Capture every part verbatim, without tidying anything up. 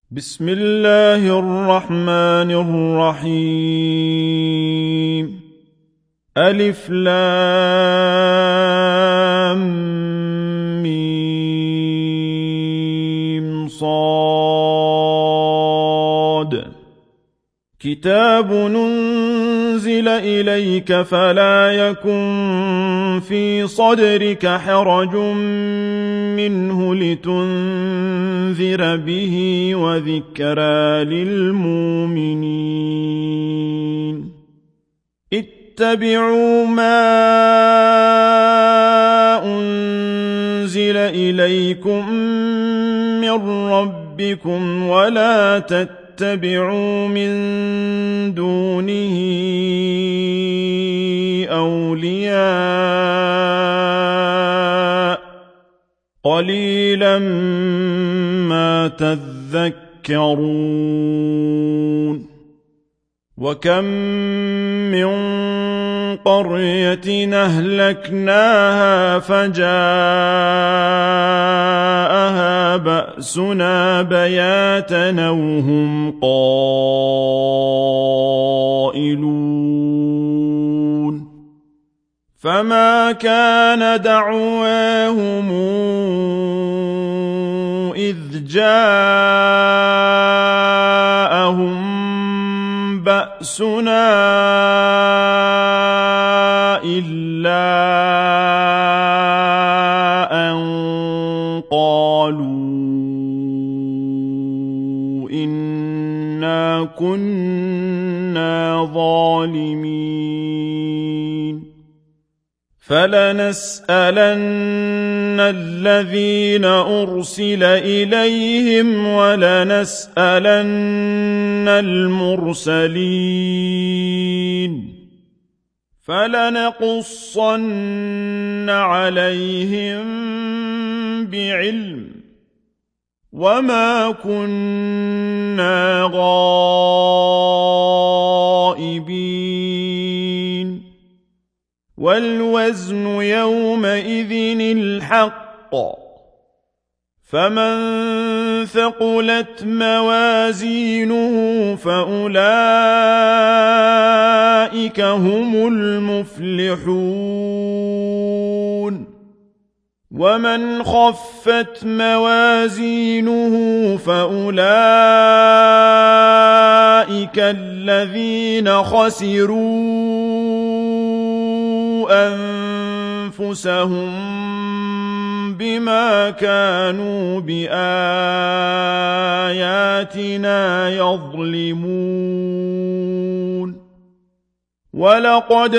بسم الله الرحمن الرحيم. ألف لام ميم صاد. كتاب ننزل إليك فلا يكن في صدرك حرج منه لتنذر به وذكرى للمؤمنين. اتبعوا ما أنزل إليكم من ربكم ولا تتبعوا من دونه أولياء قليلا ما تذكرون. وكم من قرية أهلكناها فجاءها بأسنا بياتا وهم قائلون. فما كان دعواهم إذ جاءهم بأسنا إلا أن قالوا إنا كنا ظالمين. فلنسألن الذين أرسل إليهم ولنسألن المرسلين. فلنقصن عليهم بعلم وما كنا غائبين. والوزن يومئذ الحق. فمن ثقلت موازينه فأولئك هم المفلحون. ومن خفت موازينه فأولئك الذين خسروا أنفسهم بما كانوا بآياتنا يظلمون. ولقد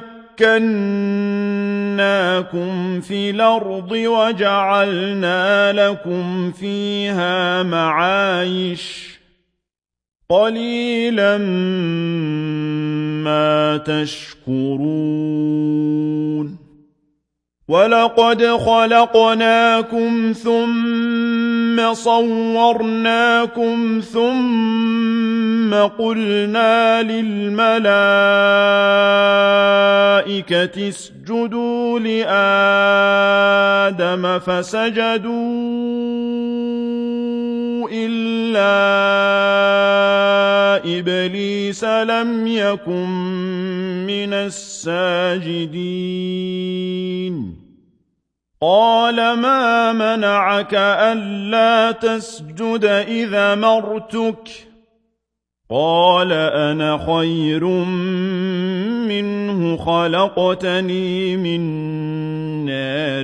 مكناكم في الأرض وجعلنا لكم فيها معايش قليلا ما تشكرون. ولقد خلقناكم ثم صورناكم ثم قلنا للملائكة اسجدوا لآدم فسجدوا إلا إبليس لم يكن من الساجدين. قال ما منعك ألا تسجد إذا أمرتك؟ قال أنا خير منه خلقتني من نار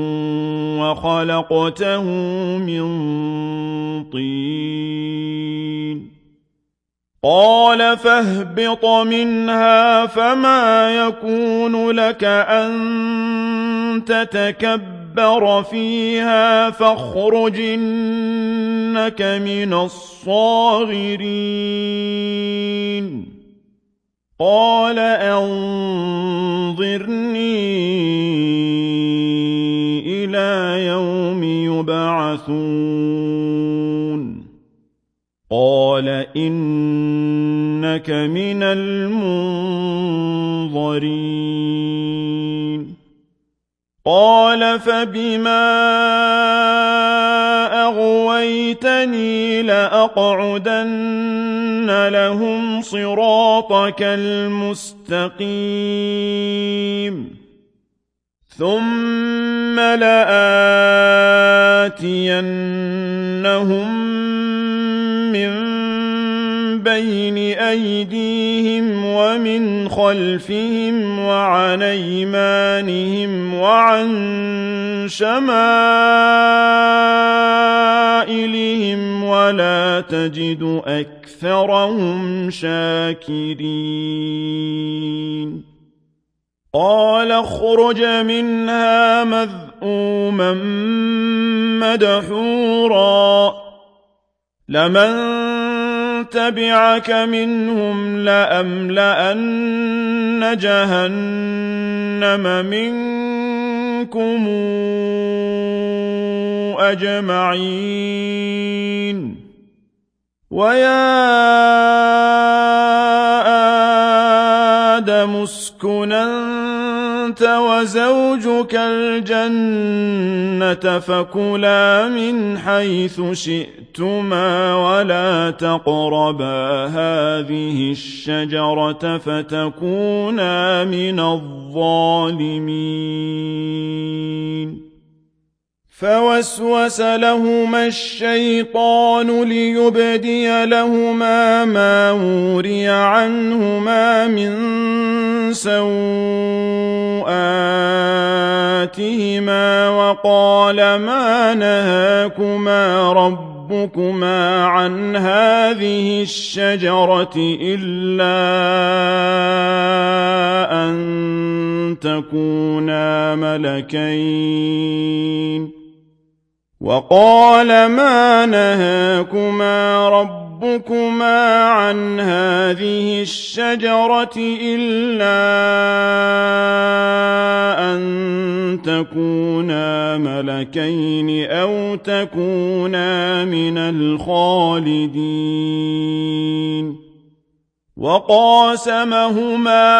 وخلقته من طين. قال فاهبط منها فما يكون لك أن تتكبر فيها فاخرج إنك من الصاغرين. قال أنظرني إلى يوم يبعثون. قال إنك من المنظرين. قال فبما أغويتني عصيتني لأقعدن لهم صراطك المستقيم ثم لآتينهم من بين أيديهم ومن خلفهم وعن أيمانهم وعن شمائلهم ولا تجد أكثرهم شاكرين قال اخرج منها مذءوما مدحورا لمن تبعك منهم لأملأن جهنم منكم أجمعين ويا آدم اسكن أنت وزوجك الجنة فكلا من حيث شئتما ولا تقربا هذه الشجرة فتكونا من الظالمين فوسوس لهما الشيطان ليبدي لهما ما وري عنهما من سوآتهما وقال ما نهاكما ربكما عن هذه الشجرة إلا أن تكونا ملكين وقال ما نهاكما ربكما عن هذه الشجرة إلا أن تكونا ملكين أو تكونا من الخالدين وقاسمهما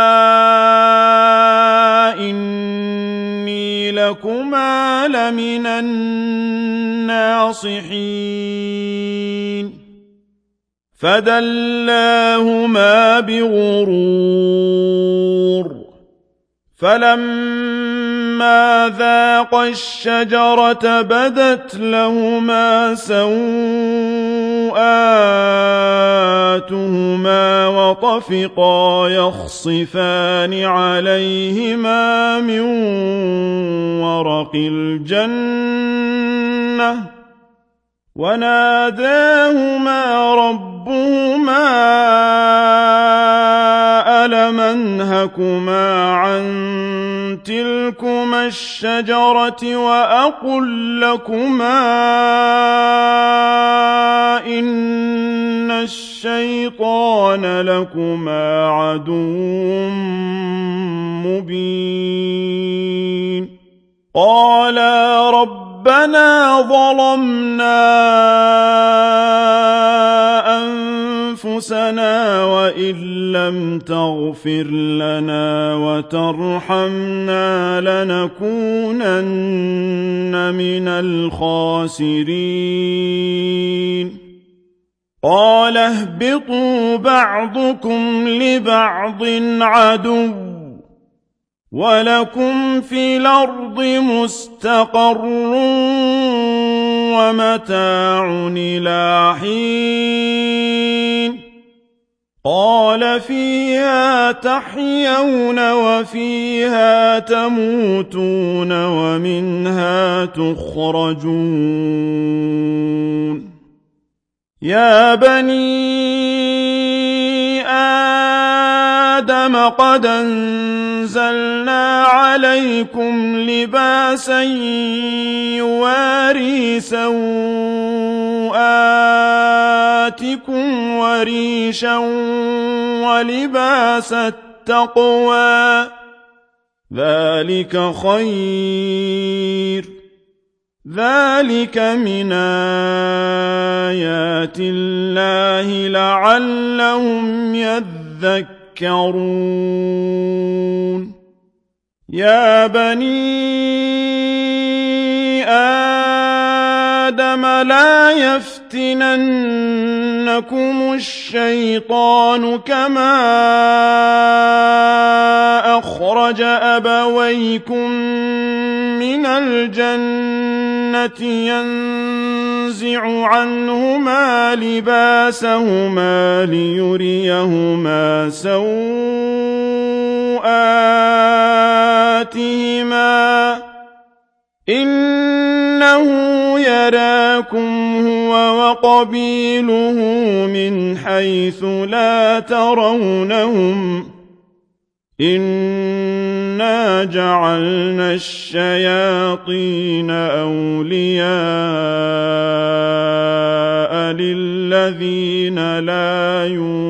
إني لكما لمن الناصحين فدلاهما بغرور فلما ذاقا الشجرة بدت لهما سوآتهما وطفقا يخصفان عليهما من ورق الجنة وناداهما ربهما ألم أنهكما عن تلكما الشجرة وأقل لكما إن الشيطان لكما عدو مبين قالا ربنا ظلمنا أنفسنا وإن لم تغفر لنا وترحمنا لنكونن من الخاسرين قال اهبطوا بعضكم لبعض عدو ولكم في الأرض مستقر ومتاع إلى حين قال فيها تحيون وفيها تموتون ومنها تخرجون يا بني آدم قد أنزلنا عليكم لباسا يواري سوآتكم وريشا ولباس التقوى ذلك خير ذلك من آيات الله لعلهم يذكرون يا بني آدم لا يفتننكم الشيطان كما أخرج أبويكم من الجنة ينزع عنهما لباسهما ليريهما سوآتهما إنه يراكم هو وقبيله من حيث لا ترونهم إنا جعلنا الشياطين أولياء للذين لا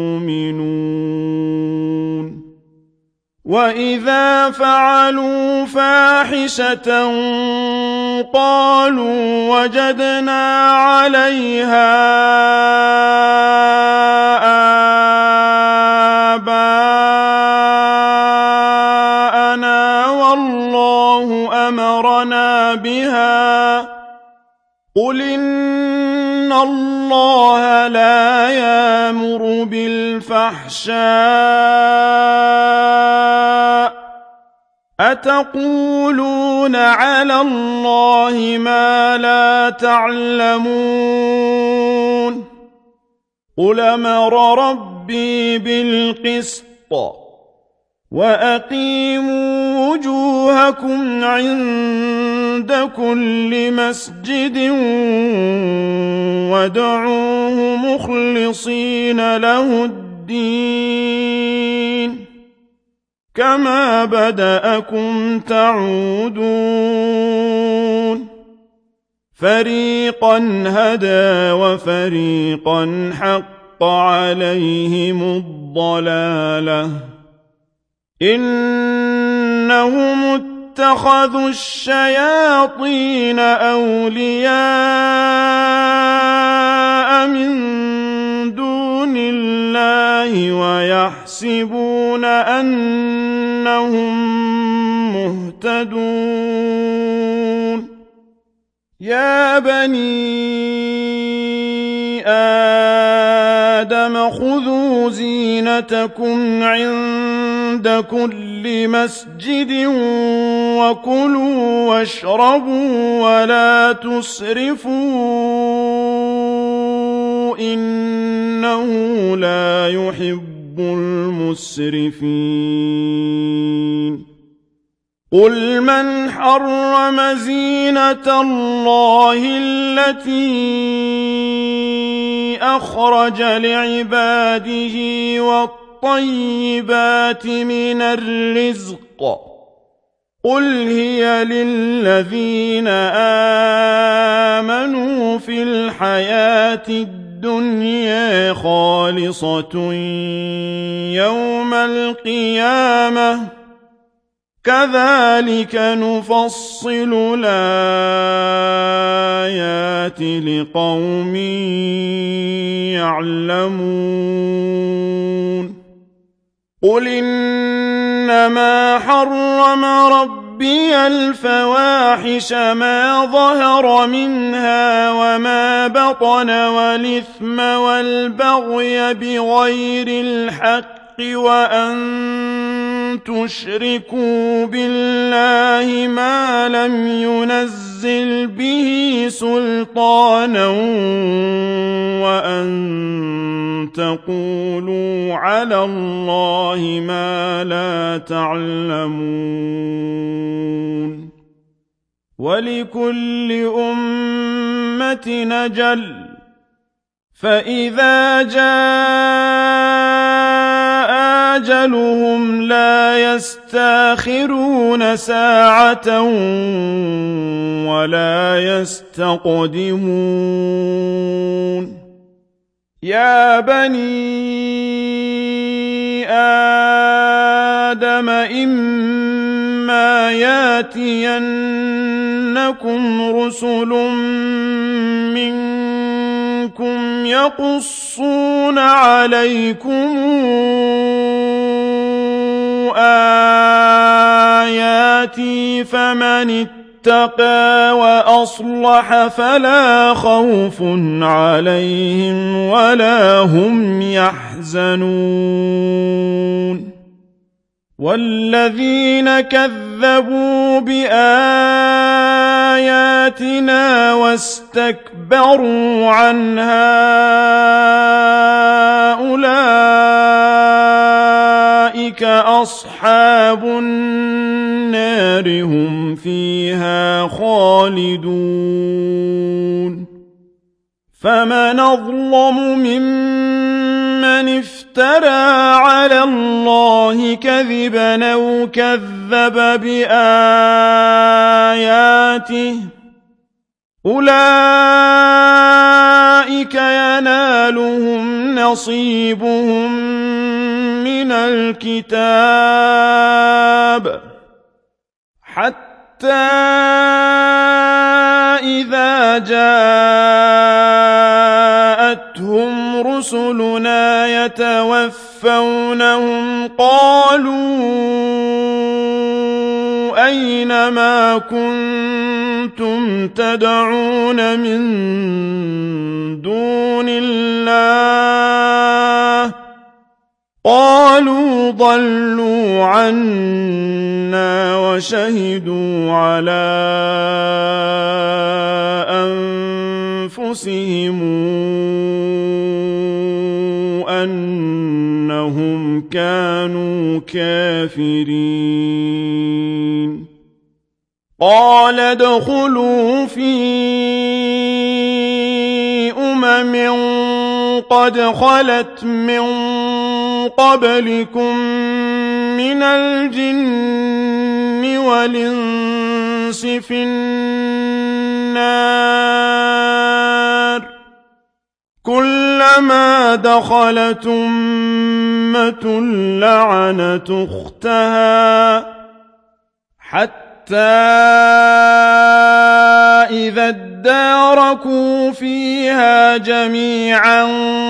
يؤمنون وإذا فعلوا فاحشة قالوا وجدنا عليها آباءنا والله أمرنا بها قل إن الله لا يأمر بالفحشاء أتقولون على الله ما لا تعلمون قل أمر ربي بالقسط وأقيموا وجوهكم عند كل مسجد وادعوه مخلصين له الدين كما بدأكم تعودون فريقا هدى وفريقا حق عليهم الضلالة إنهم اتخذوا الشياطين أولياء من دون الله ويحسبون أنهم مهتدون يا بني آدم خذوا زينتكم عند كل مسجد وكلوا واشربوا ولا تسرفوا إنه لا يحب المسرفين قل من حرم زينة الله التي أخرج لعباده والطيبات من الرزق قل هي للذين آمنوا في الحياة الدنيا خالصة يوم القيامة كذلك نفصل الآيات لقوم يعلمون قل إنما حرم ربي الفواحش ما ظهر منها وما بطن والإثم والبغي بغير الحق وأن تشركوا بالله ما لم ينزل به سلطانا وأن تقولوا على الله ما لا تعلمون ولكل أمة أجل فإذا جاء أجلهم لا يستاخرون ساعة ولا يستقدمون يا بني آدم إما ياتينكم رسل منكم يقصون عليكم آياتي فمن اتقى وأصلح فلا خوف عليهم ولا هم يحزنون والذين كذبوا بآياتنا واستكبروا عنها أولئك أصحاب النار هم فيها خالدون فمن أظلم ممن افترى على الله كذبا أو كذب بآياته أولئك ينالهم نصيبهم من الكتاب حتى إذا جاءتهم رسلنا يتوفونهم قالوا أين ما كنتم تدعون من دون الله قالوا ضلوا عنا وشهدوا على أنفسهم أنهم كانوا كافرين قال ادخلوا في أمم قد خلت من قبلكم من الجن والإنس في النار كلما دخلت أمة لعنت أختها حتى إذا اداركوا فيها جميعا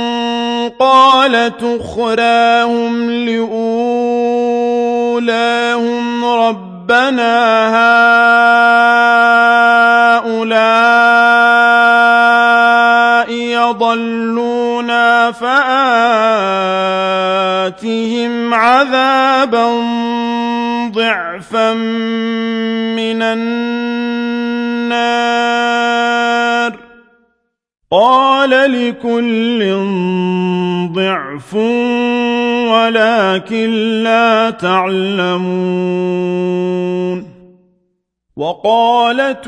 قالت أخراهم لأولاهم ربنا هؤلاء يضلونا فآتهم عذابا ضعفا من النار قال لكل ضعف ولكن لا تعلمون وقالت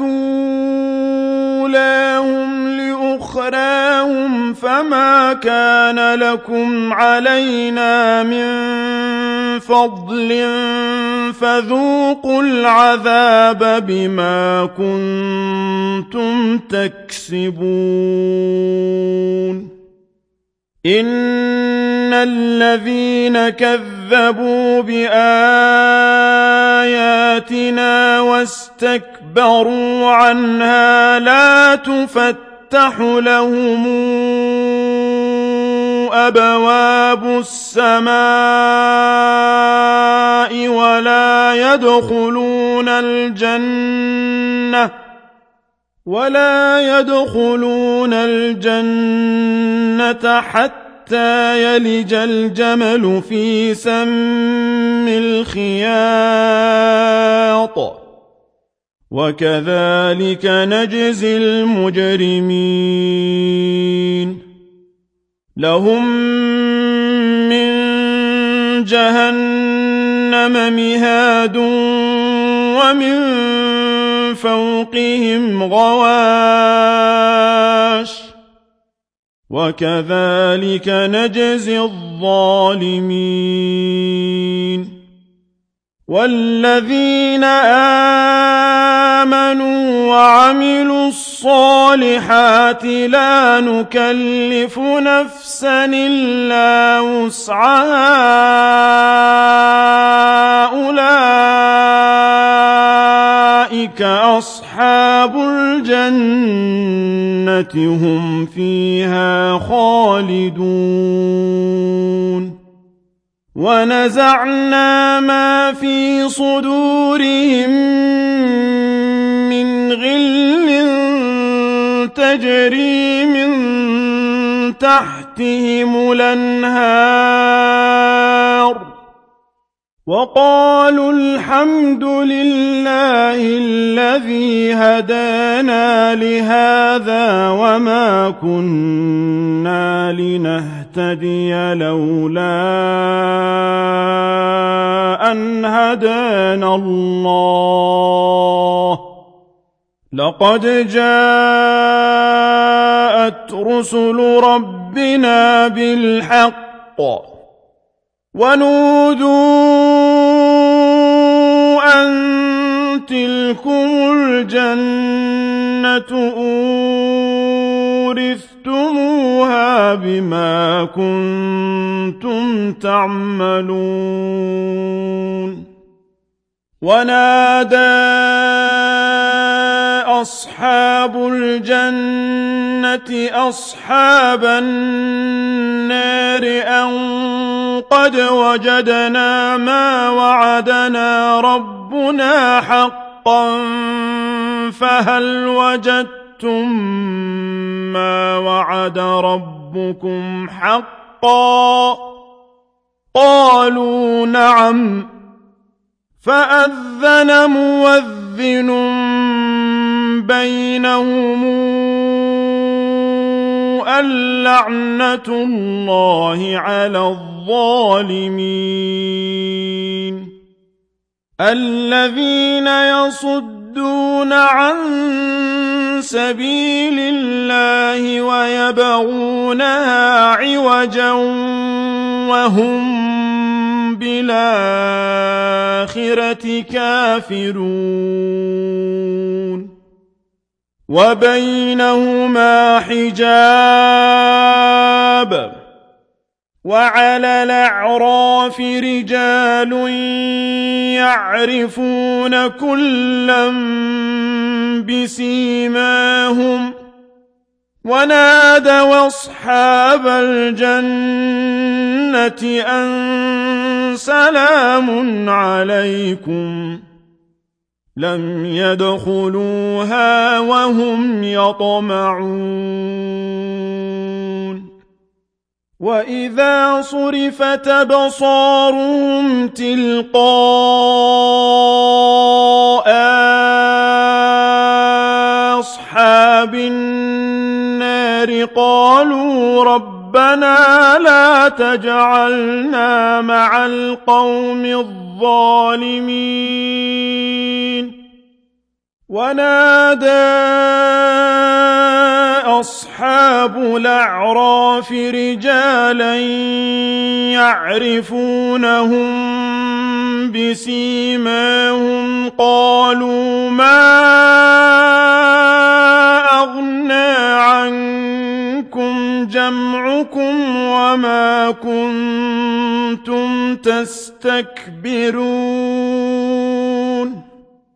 أولاهم لأخراهم فما كان لكم علينا من فضل فذوقوا العذاب بما كنتم تكسبون إن الذين كذبوا بآياتنا واستكبروا عنها لا تفتح لهم أبواب السماء ولا يدخلون الجنة ولا يدخلون الجنة حتى يلج الجمل في سم الخياط وكذلك نجزي المجرمين لهم من جهنم مهاد ومن فوقهم غواش وكذلك نجزي الظالمين والذين آمنوا وعملوا الصالحات لا نكلف نفسا إلا وسعها أولئك أصحاب الجنة هم فيها خالدون ونزعنا ما في صدورهم من من غل تجري من تحتهم الأنهار وقالوا الحمد لله الذي هدانا لهذا وما كنا لنهتدي لولا أن هدانا الله لقد جاءت رسل ربنا بالحق ونودوا أن تلكم الجنة أورثتموها بما كنتم تعملون ونادى أصحاب الجنة أصحاب النار أن قد وجدنا ما وعدنا ربنا حقا فهل وجدتم ما وعد ربكم حقا قالوا نعم فأذن مؤذن بينهم اللعنة الله على الظالمين الذين يصدون عن سبيل الله ويبغونها عوجا وهم بالآخرة كافرون وبينهما حجاب وعلى الأعراف رجال يعرفون كلا بسيماهم ونادوا أصحاب الجنة أن سلام عليكم لم يدخلوها وهم يطمعون وإذا صرفت أبصارهم تلقاء أصحاب النار قالوا ربنا لا تجعلنا مع القوم الظالمين ونادى أصحاب الأعراف رجالا يعرفونهم بسيماهم قالوا ما أغنى عنكم جمعكم وما كنتم تستكبرون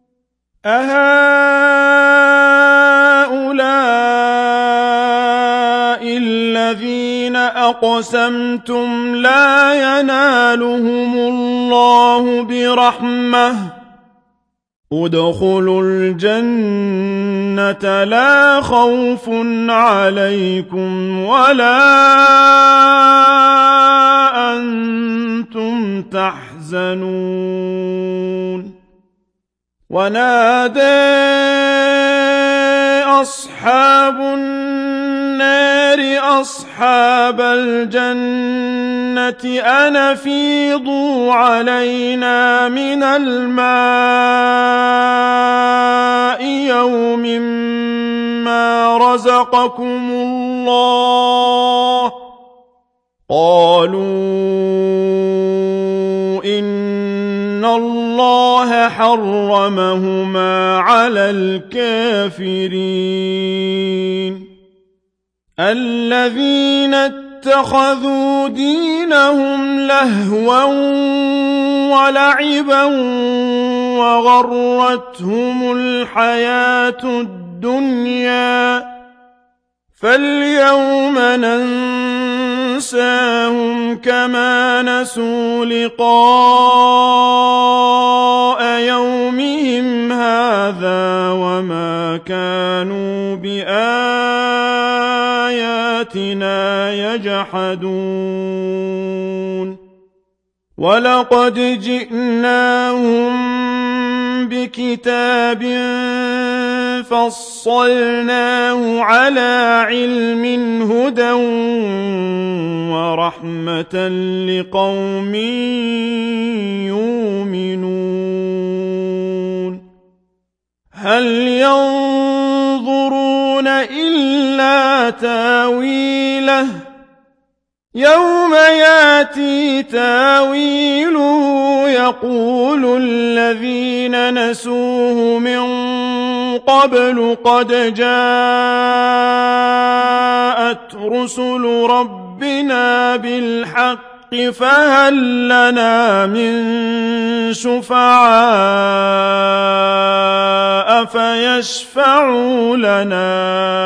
أهؤلاء الذين أقسمتم لا ينالهم الله برحمة ادخلوا الجنة لا خوف عليكم ولا أنتم تحزنون ونادى أصحاب النار أصحاب الجنة أن أفيضوا علينا من الماء يوم ما رزقكم الله قالوا إن الله حرمهما على الكافرين الذين اتخذوا دينهم لهوا ولعبا وغرتهم الحياة الدنيا فاليوم ننساهم كما نسوا لقاء يومهم هذا وما كانوا بآياتنا يجحدون ولقد جئناهم بكتاب فصلناه على علم هدى ورحمة لقوم يؤمنون هل ينظرون إلا تاويله يوم ياتي تاويله يقول الذين نسوه من قبل قد جاءت رسل ربنا بالحق فهل لنا من شفعاء فيشفعوا لنا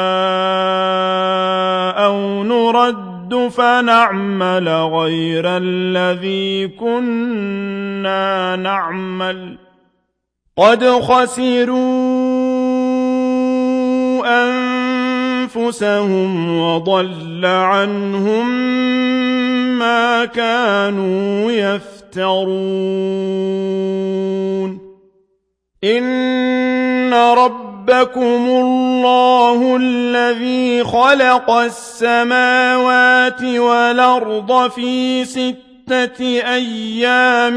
أو نرد فنعمل غير الذي كنا نعمل قد خسروا أنفسهم وضل عنهم ما كانوا يفترون إن ربكم الله الذي خلق السماوات والأرض في ستة أيام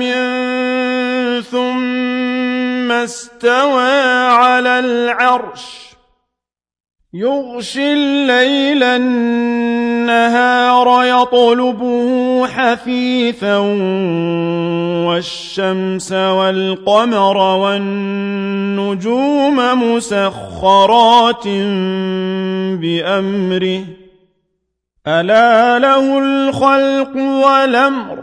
ثم استوى على العرش يغشي الليل النهار يطلبه حثيثا والشمس والقمر والنجوم مسخرات بأمره ألا له الخلق والأمر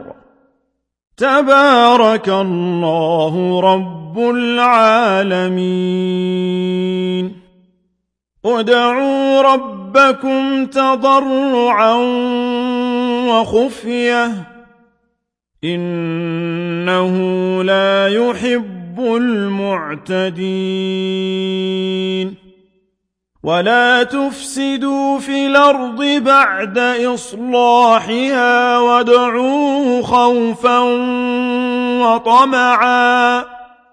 تبارك الله رب العالمين ادعوا ربكم تضرعا وخفية إنه لا يحب المعتدين ولا تفسدوا في الأرض بعد إصلاحها وادعوه خوفا وطمعا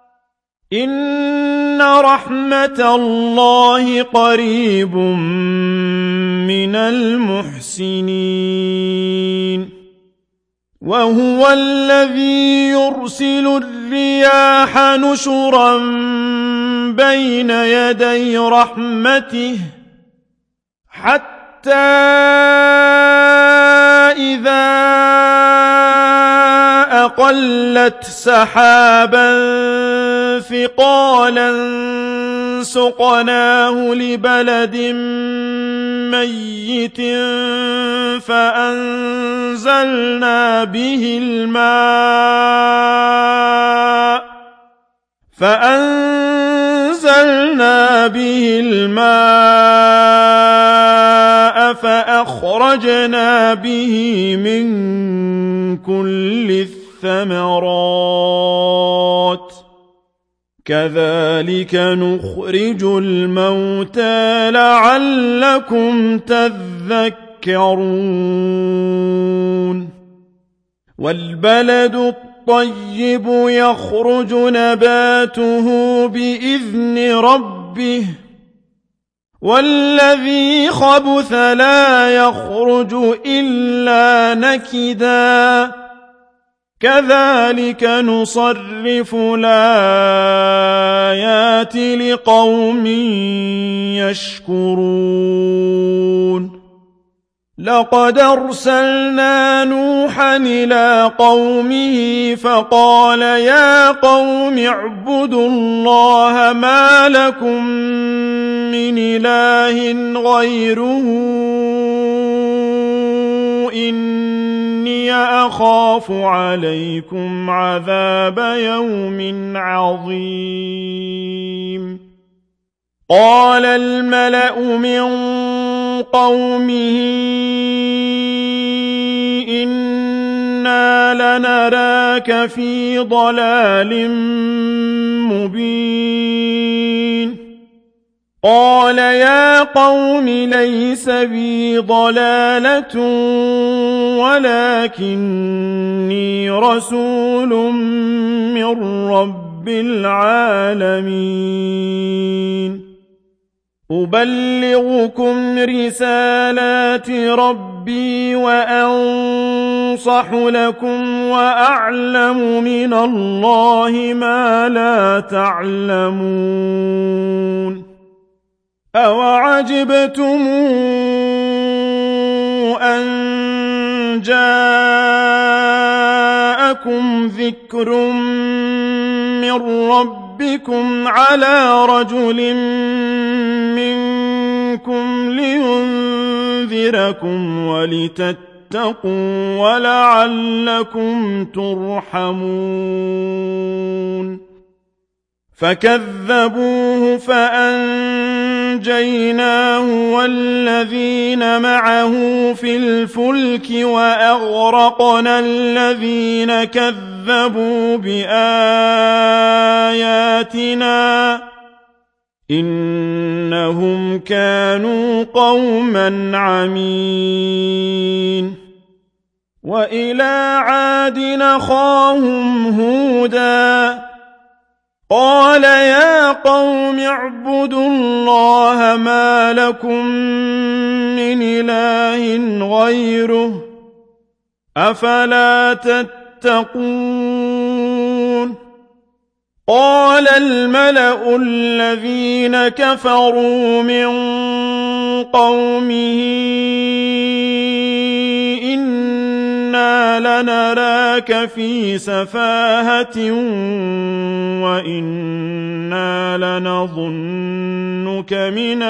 إن رحمة الله قريب من المحسنين وهو الذي يرسل الرياح نشرا بين يدي رحمته حتى إذا أقلت سحابا ثقالا سقناه لبلد ميت فأنزلنا به الماء فأنزلنا به الماء فأخرجنا به من كل الثمرات كذلك نخرج الموتى لعلكم تذكرون والبلد الطيب يخرج نباته بإذن ربه والذي خبث لا يخرج إلا نكدا كذلك نصرف الآيات لقوم يشكرون لقد أرسلنا نوحا إلى قومه فقال يا قوم اعبدوا الله ما لكم من إله غيره إني أخاف عليكم عذاب يوم عظيم قال الملأ من قومه إنا لنراك في ضلال مبين قال يا قوم ليس بي ضلالة ولكني رسول من رب العالمين أبلغكم رسالات ربي وأنصح لكم وأعلم من الله ما لا تعلمون أوعجبتم أن جاءكم ذكر من ربكم على رجل منكم لينذركم ولتتقوا ولعلكم ترحمون فكذبوه فأنجيناه والذين معه في الفلك وأغرقنا الذين كذبوا بآياتنا إنهم كانوا قوما عمين وإلى عاد أخاهم هودا قال يا قوم اعبدوا الله ما لكم من إله غيره أفلا تتقون قال الملأ الذين كفروا من قومه إنا لنراك في سفاهة وإنا لنظنك من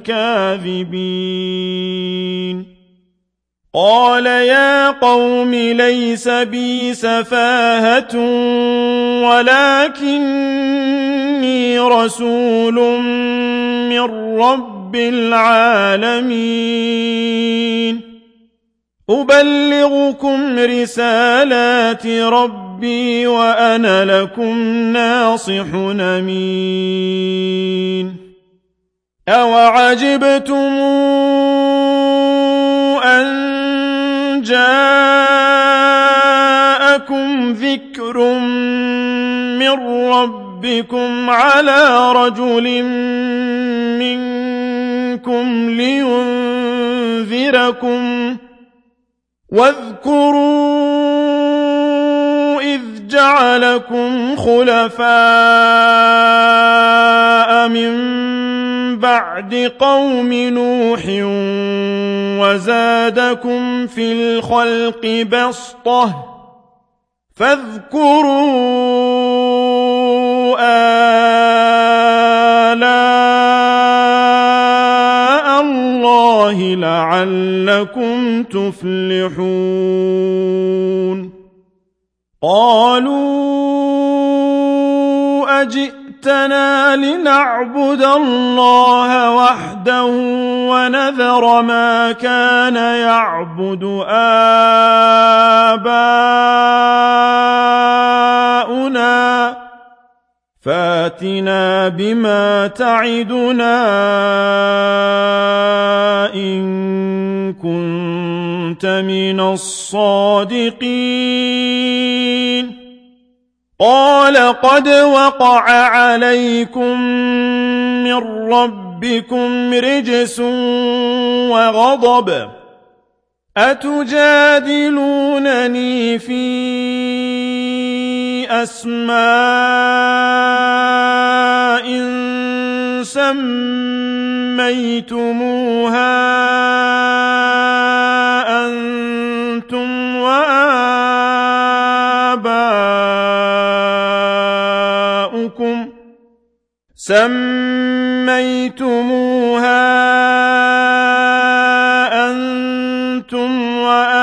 الكاذبين قال يا قوم ليس بي سفاهة ولكني رسول من رب العالمين أبلغكم رسالات ربي وأنا لكم ناصح أمين أوعجبتم أن جاءكم ذكر من ربكم على رجل منكم لينذركم واذكروا إذ جعلكم خلفاء من بعد قوم نوح وزادكم في الخلق بسطة فاذكروا آلاء الله لعلكم تفلحون قالوا أجئتنا لنعبد الله وحده ونذر ما كان يعبد آباؤنا فاتنا بما تعدنا إن كنت من الصادقين قال قد وقع عليكم من ربكم رجس وغضب أتجادلونني في أسماء سميتموها أنتم وآباؤكم سميتموها أنتم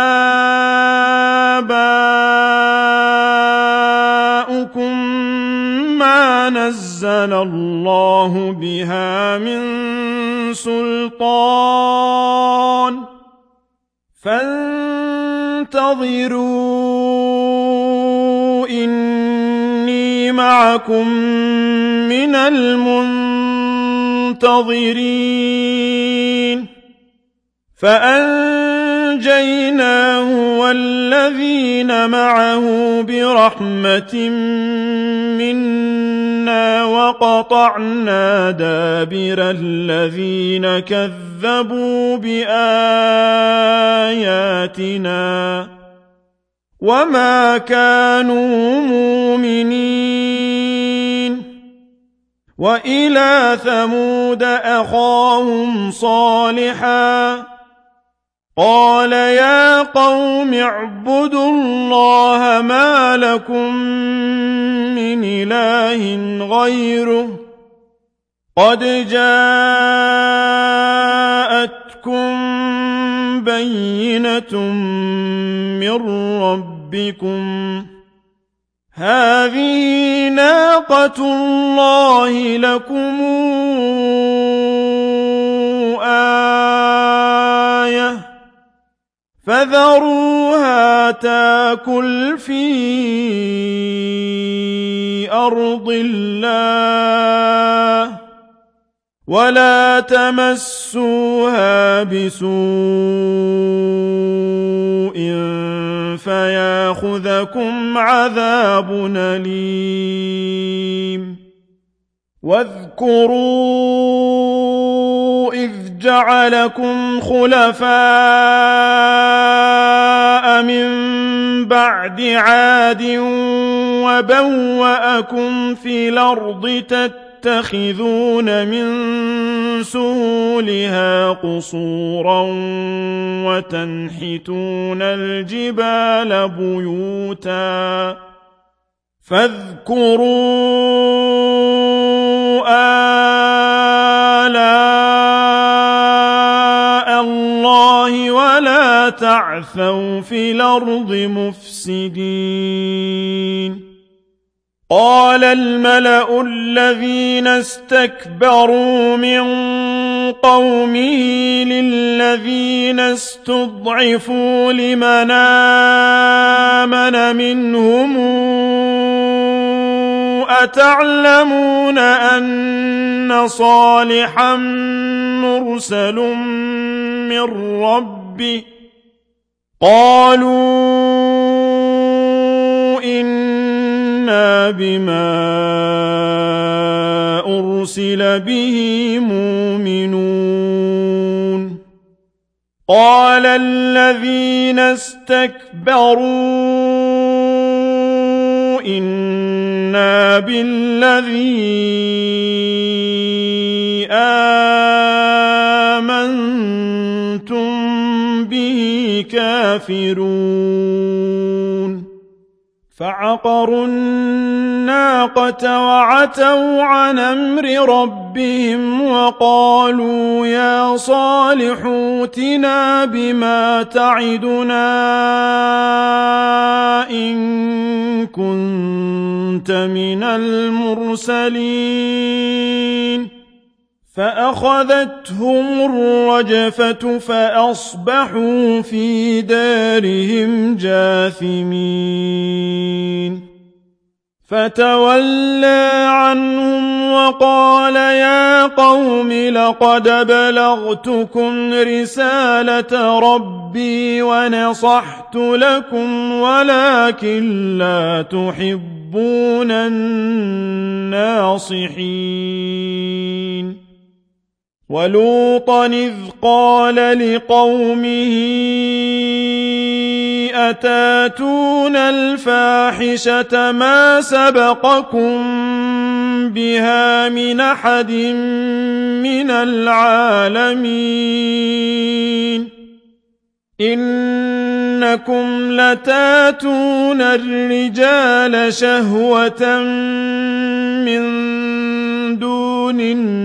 وآباؤكم ما نزل الله بها من سلطان فانتظروا إني معكم من المنتظرين منتظرين فأنجيناه والذين معه برحمة منا وقطعنا دابر الذين كذبوا بآياتنا وما كانوا مؤمنين وإلى ثمود أخاهم صالحا قال يا قوم اعبدوا الله ما لكم من إله غيره قد جاءتكم بينة من ربكم هذه ناقة الله لكم آية فذروها تاكل في أرض الله ولا تمسوها بسوء فياخذكم عذاب أليم واذكروا إذ جعلكم خلفاء من بعد عاد وبوأكم في الأرض تتخذون من سهولها قصورا وتنحتون الجبال بيوتا فاذكروا آلاء الله ولا تعثوا في الأرض مفسدين قال الملأ الذين استكبروا من قومه للذين استضعفوا لمن آمن منهم أتعلمون أن صالحا مرسل من ربه قالوا إنا بما أرسل به مؤمنون قال الذين استكبروا إنا بالذي آمنتم به كافرون فعقروا الناقة وعتوا عن أمر ربهم وقالوا يا صالح ائتنا بما تعدنا إن كنت من المرسلين فأخذتهم الرجفة فأصبحوا في دارهم جاثمين فتولى عنهم وقال يا قوم لقد بلغتكم رسالة ربي ونصحت لكم ولكن لا تحبون الناصحين ولوطا إذ قال لقومه أتاتون الفاحشة ما سبقكم بها من أحد من العالمين إنكم لتاتون الرجال شهوة من دون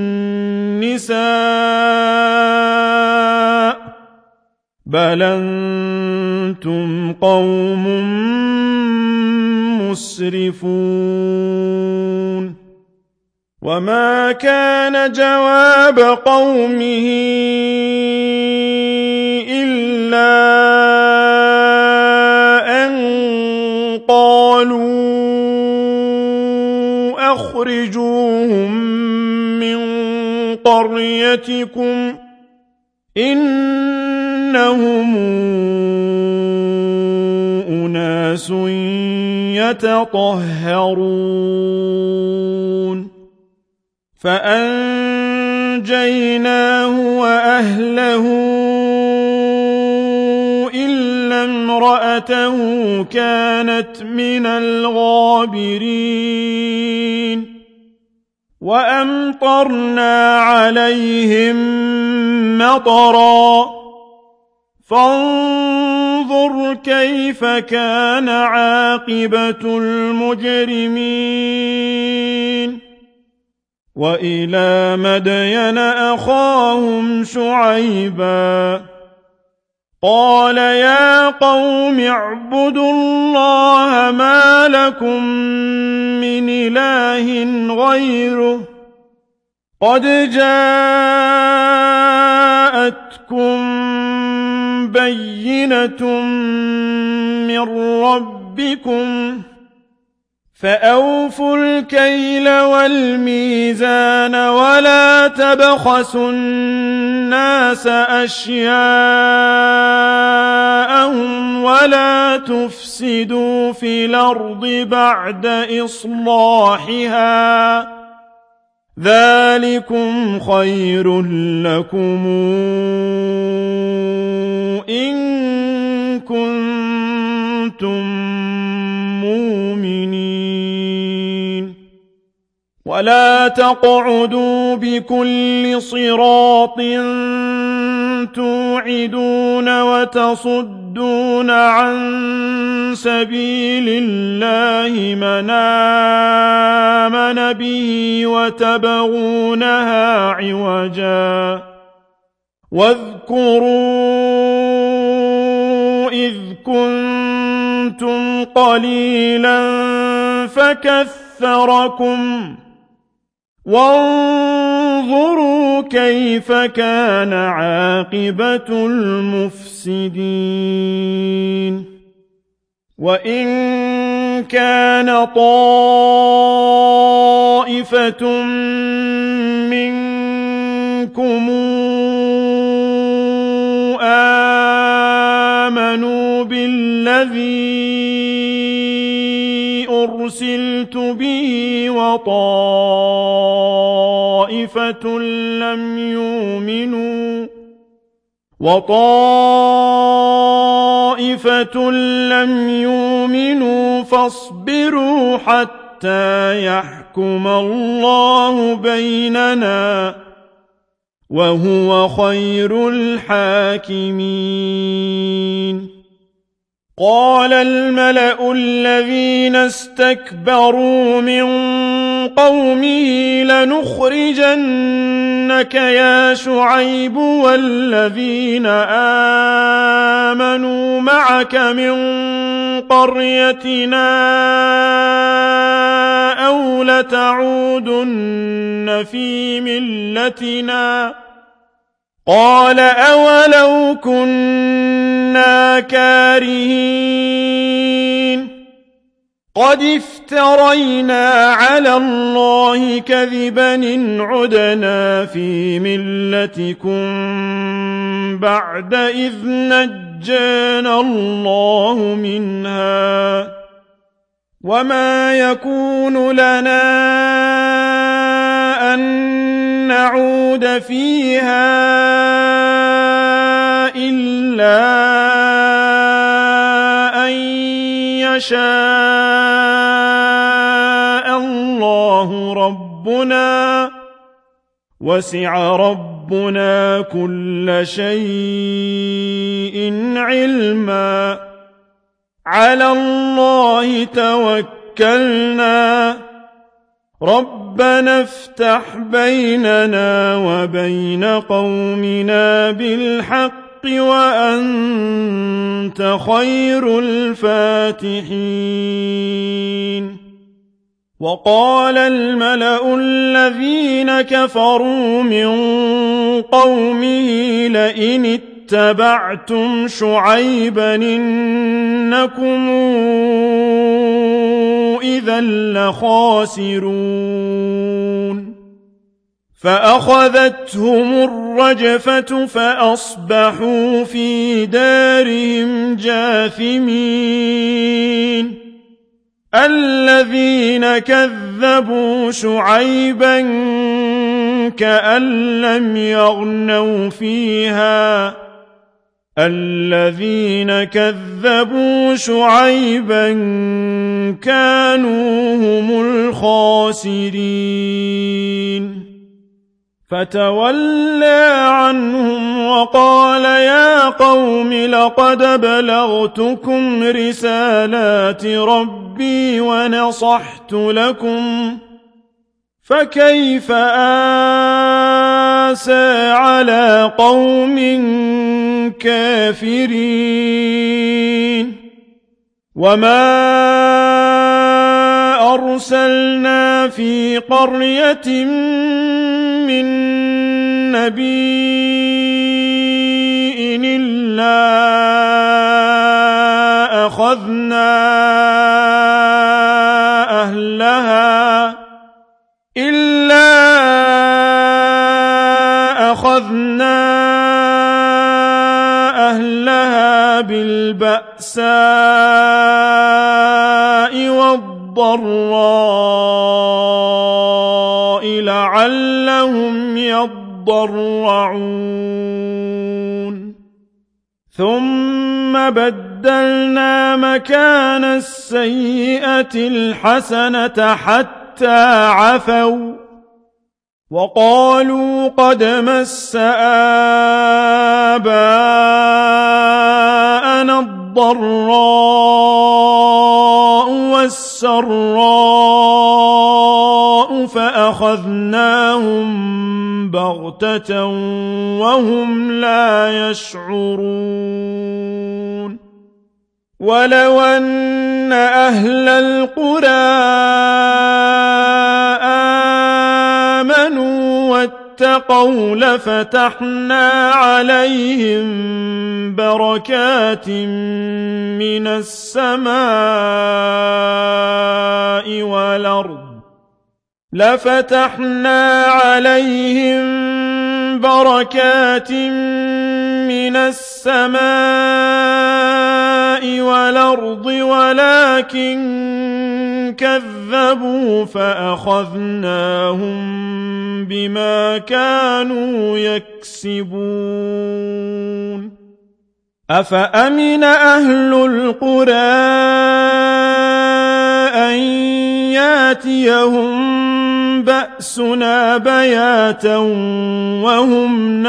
النساء بل أنتم قوم مسرفون وما كان جواب قومه إلا أن قالوا أخرجوهم من قريتكم قريتكم إنهم أناس يتطهرون فأنجيناه وأهله إلا امرأته كانت من الغابرين وأمطرنا عليهم مطرا فانظر كيف كان عاقبة المجرمين وإلى مدين أخاهم شعيبا قال يا قوم اعبدوا الله ما لكم من إله غيره قد جاءتكم بينة من ربكم فأوفوا الكيل والميزان ولا تبخسوا الناس أشياءهم ولا تفسدوا في الأرض بعد إصلاحها ذلكم خير لكم إن كنتم مؤمنين ولا تقعدوا بكل صراط توعدون وتصدون عن سبيل الله من آمن به وتبغونها عوجا واذكروا إذ كنتم قليلا فكثركم وانظروا كيف كان عاقبة المفسدين وإن كان طائفة منكم آمنوا بالذي أرسلت به وطائفة لم يؤمنوا وطائفة لم يؤمنوا فاصبروا حتى يحكم الله بيننا وهو خير الحاكمين قال الملأ الذين استكبروا من قومه لنخرجنك يا شعيب والذين آمنوا معك من قريتنا أو لتعودن في ملتنا قال أولو كنا كارهين قد افترينا على الله كذبا إن عدنا في ملتكم بعد إذ نجانا الله منها وما يكون لنا أن نعود فيها إلا أن يشاء الله ربنا وسع ربنا كل شيء علما على الله توكلنا ربنا افتح بيننا وبين قومنا بالحق وأنت خير الفاتحين وقال الملأ الذين كفروا من قومه لئن اتبعتم شعيبا إنكم إذا لخاسرون فأخذتهم الرجفة فأصبحوا في دارهم جاثمين الذين كذبوا شعيبا كأن لم يغنوا فيها الذين كذبوا شعيبا كانوا هم الخاسرين فتولى عنهم وقال يا قوم لقد بلغتكم رسالات ربي ونصحت لكم فكيف آسى على قوم كافرين وما أرسلنا في قرية من نبي إلا أخذنا أهلها إلا أخذنا أهلها بالبأساء والضراء لعلهم يضرعون ثم بدلنا مكان السيئة الحسنة حتى عفوا وقالوا قد مس آباءنا الضراء والسراء فأخذناهم بغتة وهم لا يشعرون ولو أن أهل القرى آمنوا واتقوا لفتحنا عليهم بركات من السماء والأرض لفتحنا عليهم بركات من السماء والأرض ولكن كذبوا فأخذناهم بما كانوا يكسبون أفأمن أهل القرى أن ياتيهم بأسنا بياتا وهم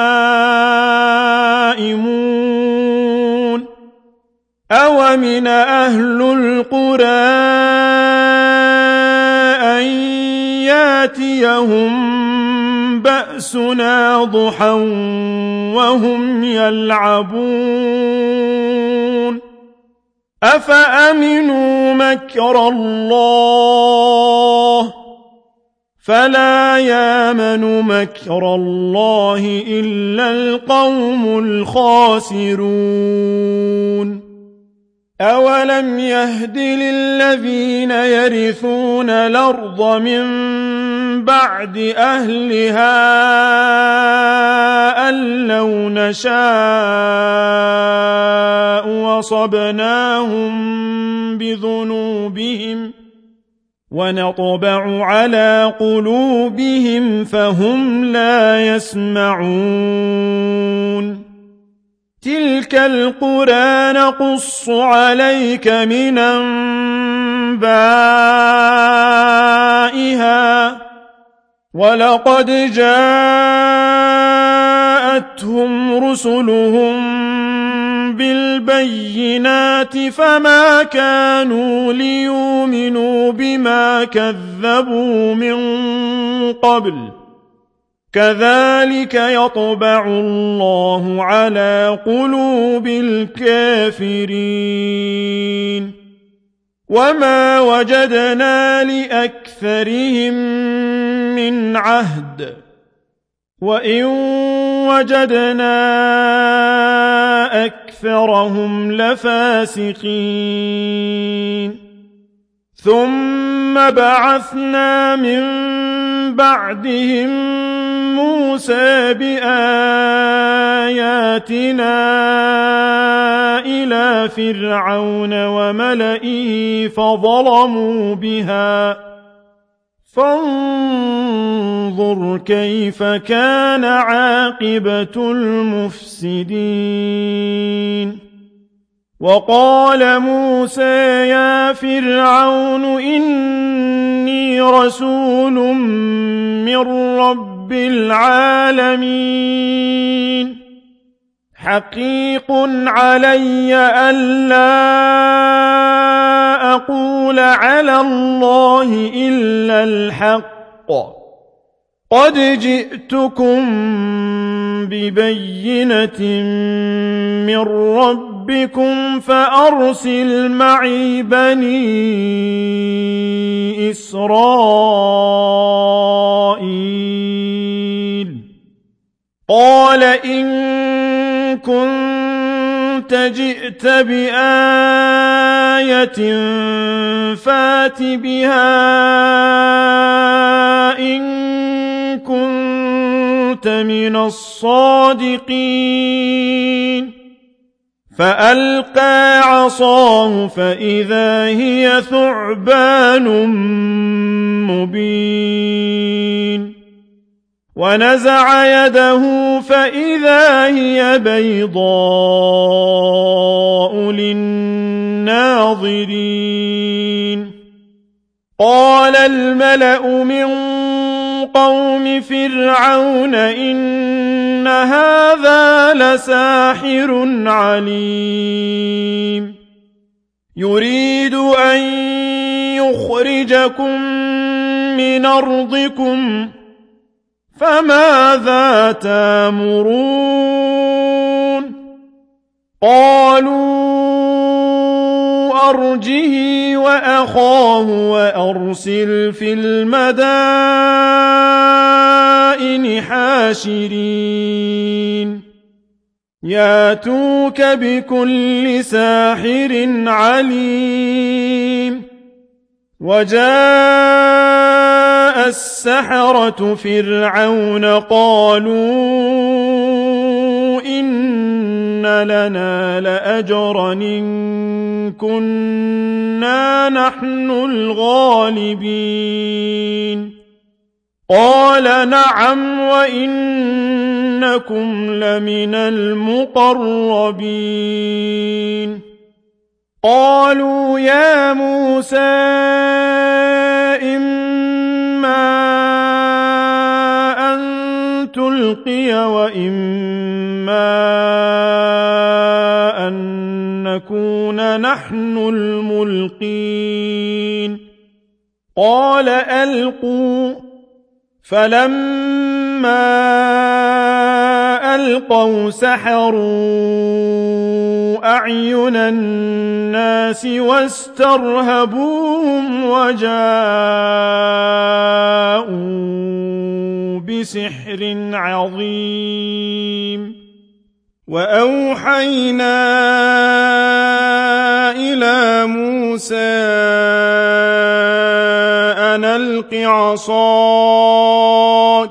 نائمون أومن أهل القرى أن ياتيهم بأسنا ضحى وهم يلعبون أفأمنوا مكر الله فلا يامن مكر الله إلا القوم الخاسرون أولم يهد للذين يرثون الأرض من بعد أهلها أن لو نشاء وصبناهم بذنوبهم ونطبع على قلوبهم فهم لا يسمعون تلك القرى نقص عليك من أنبائها ولقد جاءتهم رسلهم بالبينات فما كانوا ليؤمنوا بما كذبوا من قبل كذلك يطبع الله على قلوب الكافرين وما وجدنا لأكثرهم من عهد وإن وجدنا أكثرهم لفاسقين ثم بعثنا من بعدهم موسى بآياتنا إلى فرعون وملئه فظلموا بها فانظر كيف كان عاقبة المفسدين وقال موسى يا فرعون إني رسول من رب العالمين حقيق علي ألا أقول على الله إلا الحق قد جئتكم ببينة من ربكم فأرسل معي بني إسرائيل قال إن كنت جئت بآية فات بها إن كنت من الصادقين فألقى عصاه فإذا هي ثعبان مبين ونزع يده فإذا هي بيضاء للناظرين قال الملأ من قوم فرعون إن هذا لساحر عليم يريد أن يخرجكم من أرضكم فماذا تأمرون قالوا أرجه وأخاه وأرسل في المدائن حاشرين ياتوك بكل ساحر عليم وجاء السحرة فرعون قالوا إن لنا لأجرا إن كنا نحن الغالبين قال نعم وإنكم لمن المقربين قالوا يا موسى إما أن تلقي وإما أن نكون نحن الملقين قال ألقوا فلما ألقوا سحروا أعين الناس واسترهبوهم وجاءوا بسحر عظيم وأوحينا إلى موسى أن ألق عصاك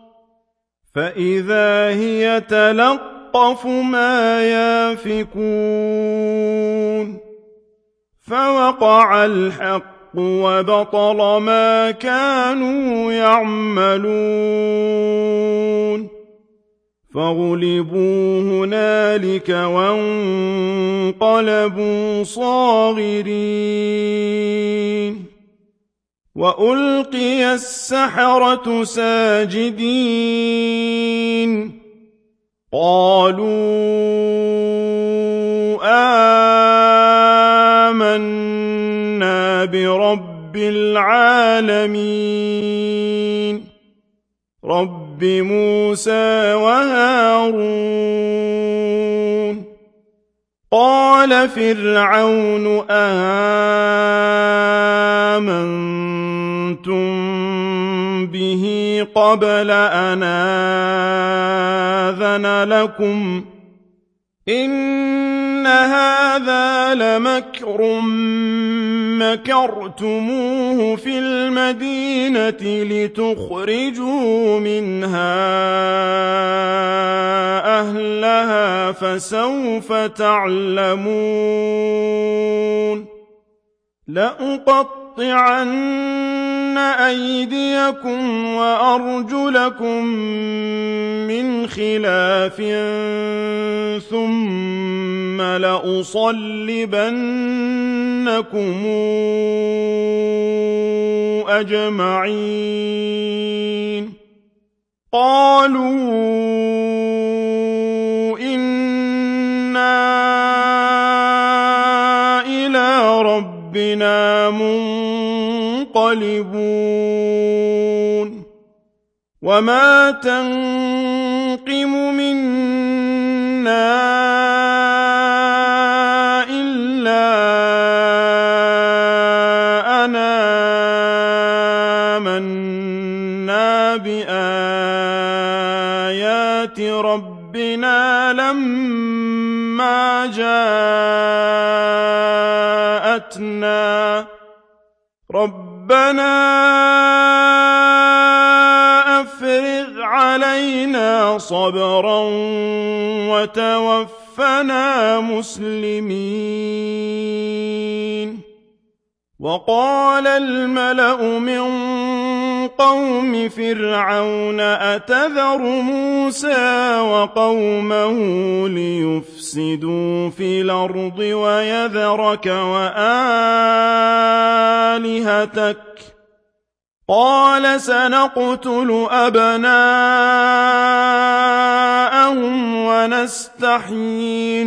فإذا هي تلقف ما يافكون فوقع الحق وبطل ما كانوا يعملون فغلبوا هنالك وانقلبوا صاغرين وألقي السحرة ساجدين قالوا آمنا برب العالمين رب موسى وهارون قال فرعون آمنتم به قبل أن آذن لكم إن هذا هذا لمكر مكرتموه في المدينة لتخرجوا منها أهلها فسوف تعلمون لأقطعن أيديكم وأرجلكم من خلاف ثم لأصلبنكم أجمعين قالوا إنا إلى ربنا منقلبون وما تنقم منا إلا أن آمنا بآيات ربنا لما جاءتنا ربنا أفرغ علينا صبرا وتوفنا مسلمين وقال الملأ من قوم فرعون أتذر موسى وقومه ليفسدوا في الأرض ويذرك وآلهتك قال سنقتل أبناءهم ونستحيي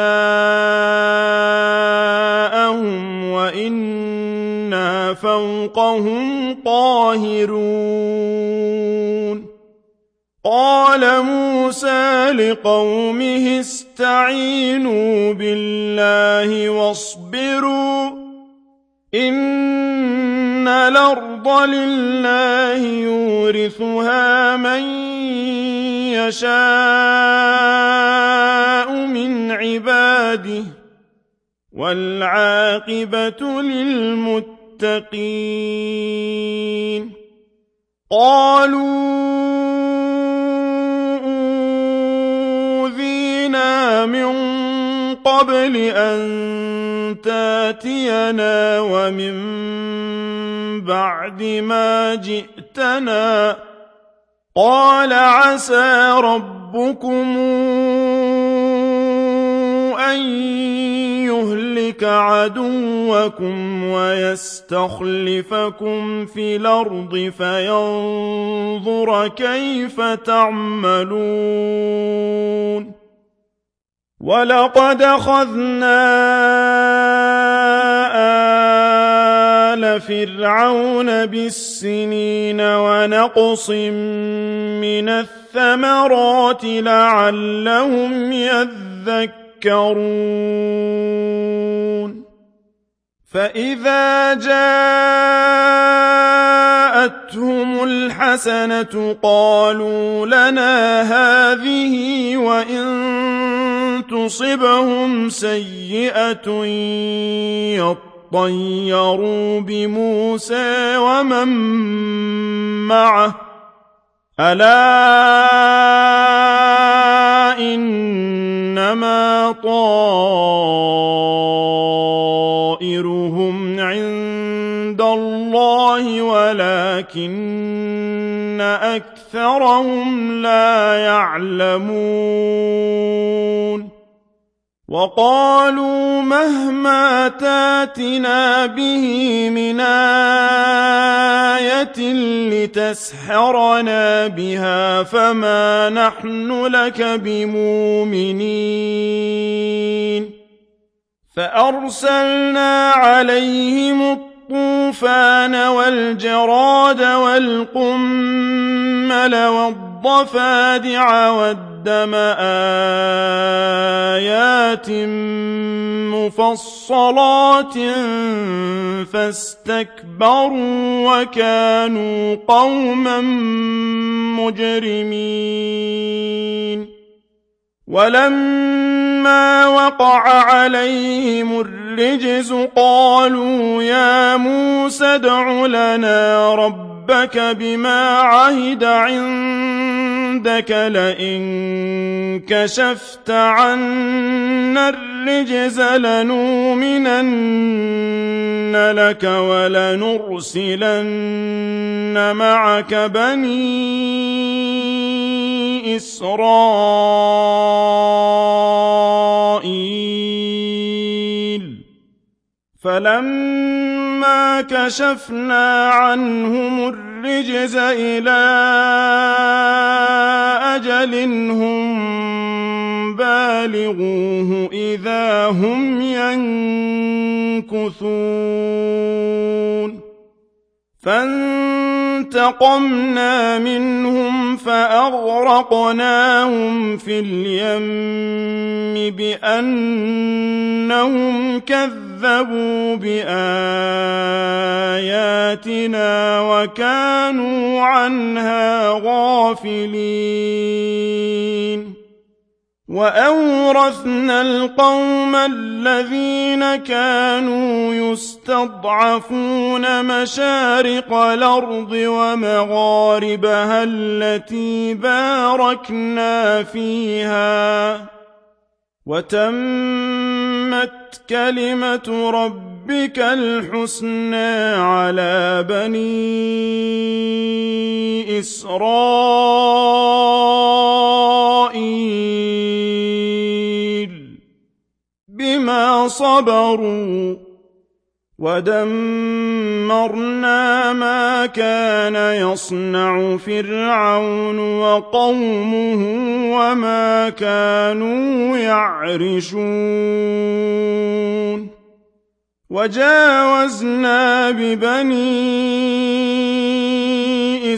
نساءهم وإنا فوقهم قاهرون قال موسى لقومه استعينوا بالله واصبروا إن الأرض لله يورثها من يشاء من عباده والعاقبة للمتقين قالوا أوذينا من قبل أن تاتينا ومن بعد ما جئتنا قال عسى ربكم أن يهلك عدوكم ويستخلفكم في الأرض فينظر كيف تعملون ولقد أخذنا آل فرعون بالسنين ونقص من الثمرات لعلهم يذكرون فإذا جاءتهم الحسنة قالوا لنا هذه وإن تصبهم سيئة يطيروا بموسى ومن معه ألا إنما طائرهم عند الله ولكن أكثرهم لا يعلمون وقالوا مهما تاتنا به من آية لتسحرنا بها فما نحن لك بمؤمنين فأرسلنا عليهم الطوفان والجراد والقمل والضفادع والدم آيات مفصلات فاستكبروا وكانوا قوما مجرمين ولما وقع عليهم الرجز قالوا يا موسى ادع لنا ربك بما عهد عندك لئن كشفت عنا الرجز لنؤمنن لك ولنرسلن معك بني إسرائيل فلما كشفنا عنهم الرجز إلى أجل هم بالغوه إذا هم ينكثون فانتقمنا منهم فأغرقناهم في اليم بأنهم كذبوا بآياتنا وكانوا عنها غافلين وأورثنا القوم الذين كانوا يستضعفون مشارق الأرض ومغاربها التي باركنا فيها وتمت كلمة ربك الحسنى على بني إسرائيل بما صبروا ودمرنا ما كان يصنع فرعون وقومه وما كانوا يعرشون وجاوزنا ببني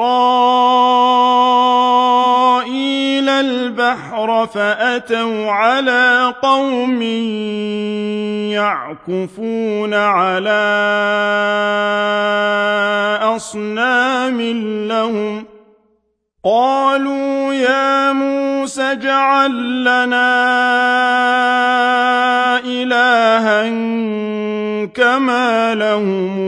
إسرائيل البحر فأتوا على قوم يعكفون على أصنام لهم قالوا يا موسى اجعل لنا إلها كما لهم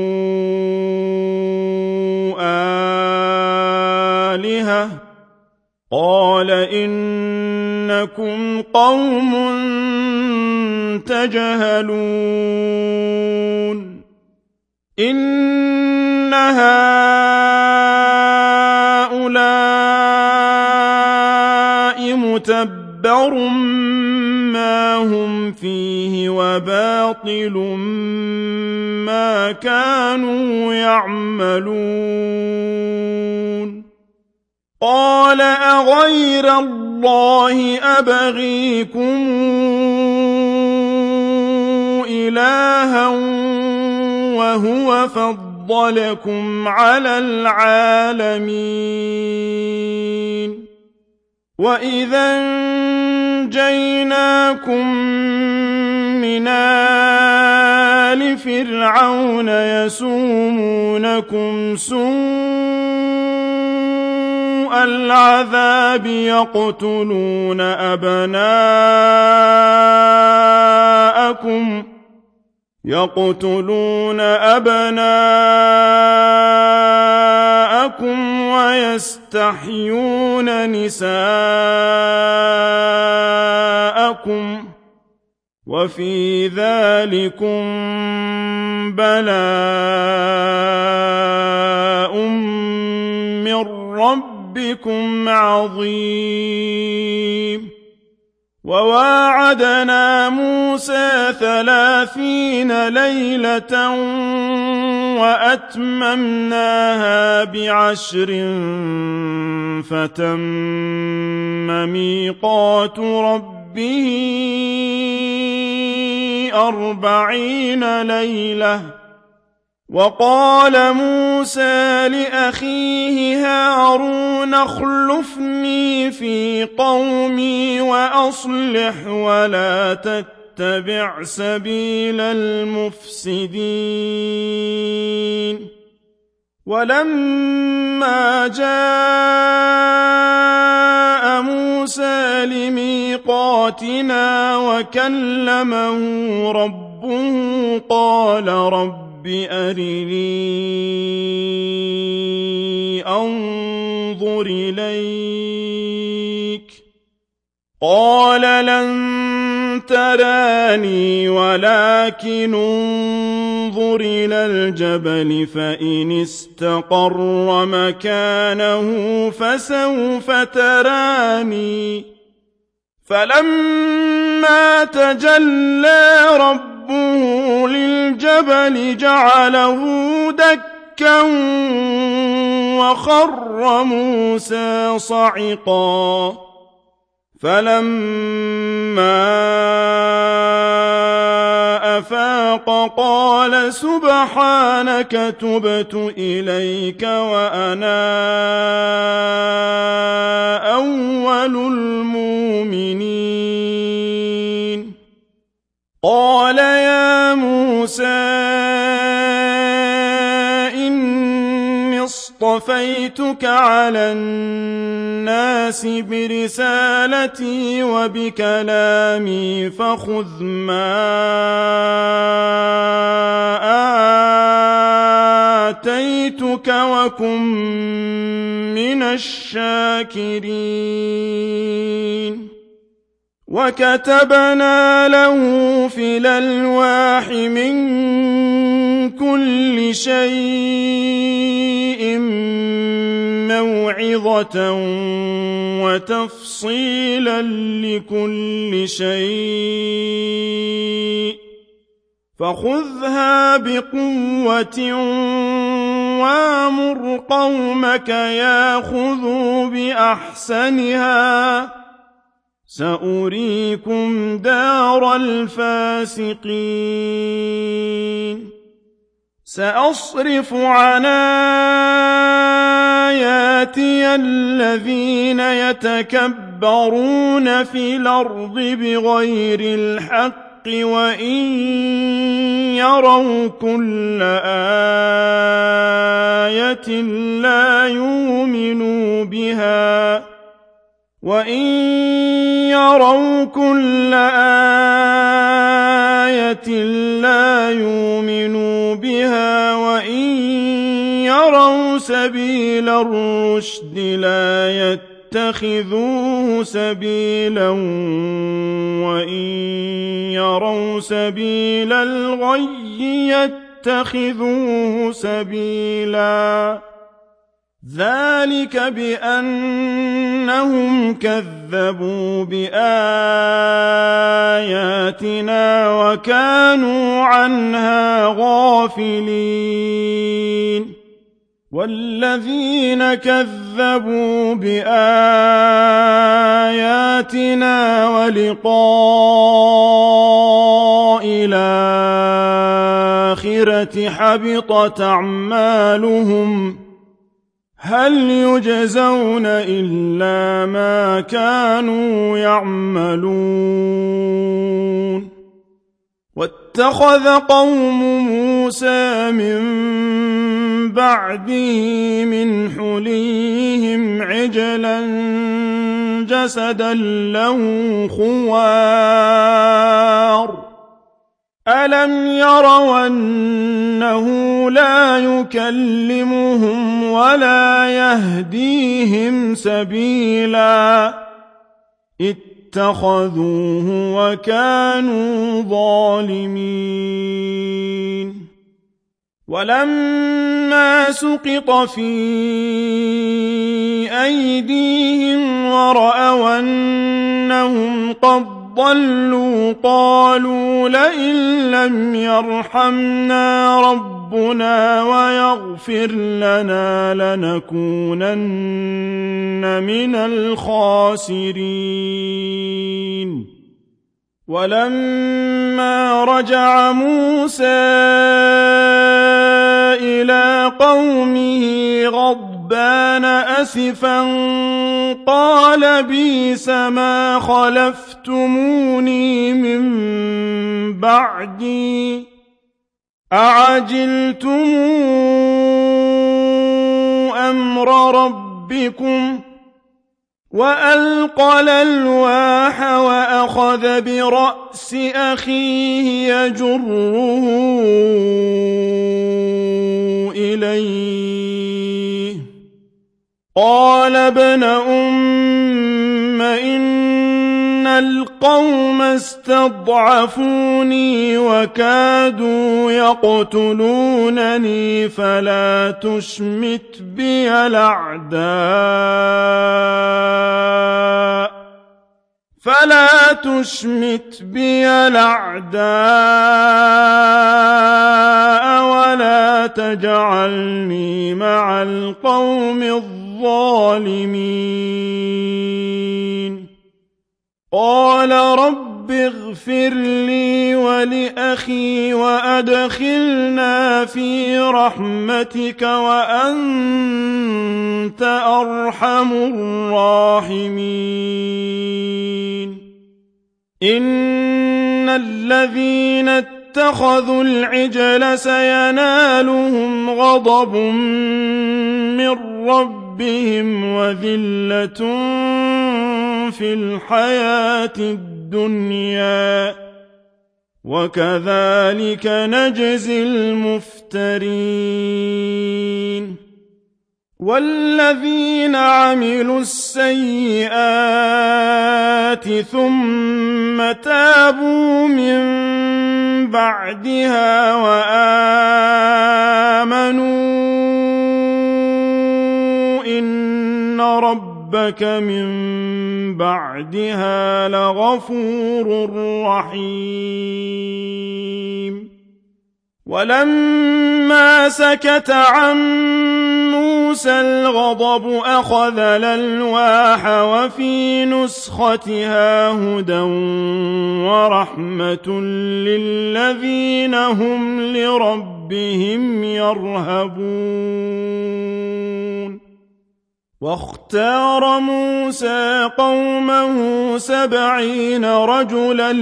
آلهة قال إنكم قوم تجهلون إن هؤلاء متبر ما هم فيه وباطل ما كانوا يعملون قال أغير الله أبغيكم إلها وهو فضلكم على العالمين وإذا أنجيناكم من آل فرعون يسومونكم سوء العذاب يقتلون أبناءكم يقتلون أبناءكم ويستحيون نساءكم وفي ذلكم بلاء من ربكم عظيم وواعدنا موسى ثلاثين ليلة وأتممناها بعشر فتم ميقات ربه أربعين ليلة وقال موسى لأخيه هارون اخلفني في قومي وأصلح ولا تتبع سبيل المفسدين ولما جاء موسى لميقاتنا وكلمه ربه قال رب أرني أنظر إليك قال لن تراني ولكن انظر إلى الجبل فإن استقر مكانه فسوف تراني فلما تجلى ربه للجبل جعله دكا وخر موسى صعقا فلما أفاق قال سبحانك تبت إليك وأنا أول المؤمنين قال يا موسى إني اصطفيتك على الناس برسالتي وبكلامي فخذ ما آتيتك وكن من الشاكرين وكتبنا له في الألواح من كل شيء موعظة وتفصيلا لكل شيء فخذها بقوة وامر قومك ياخذوا بأحسنها سأريكم دار الفاسقين سأصرف عن آياتي الذين يتكبرون في الأرض بغير الحق وإن يروا كل آية لا يؤمنوا بها وإن يروا كل آية لا يؤمنوا بها وإن يروا سبيل الرشد لا يتخذوه سبيلا وإن يروا سبيل الغي يتخذوه سبيلا ذلك بأنهم كذبوا بآياتنا وكانوا عنها غافلين والذين كذبوا بآياتنا ولقاء الآخرة حبطت أعمالهم هل يجزون إلا ما كانوا يعملون واتخذ قوم موسى من بعده من حليهم عجلا جسدا له خوار ألم يروا أنه لا يكلمهم ولا يهديهم سبيلا اتخذوه وكانوا ظالمين ولما سقط في أيديهم ورأوا أنهم قد ضلوا قالوا لئن لم يرحمنا ربنا ويغفر لنا لنكونن من الخاسرين ولما رجع موسى إلى قومه غضبان أسفا قال بئس ما خلفتموني من بعدي أعجلتم أمر ربكم وألقى الألواح وأخذ برأس أخيه يجره إليه قال ابن أم إن القوم استضعفوني وكادوا يقتلونني فلا تشمت بي الأعداء فلا تشمت بي الأعداء ولا تجعلني مع القوم الظالمين قال رب اغفر لي ولأخي وأدخلنا في رحمتك وأنت أرحم الراحمين إن الذين اتخذوا العجل سينالهم غضب من ربهم وذلة في الحياة الدنيا وكذلك نجزي المفترين والذين عملوا السيئات ثم تابوا من بعدها وآمنوا إن ربك من بعدها لغفور رحيم ولما سكت عن موسى الغضب أخذ الألواح وفي نسختها هدى ورحمة للذين هم لربهم يرهبون واختار موسى قومه سبعين رجلا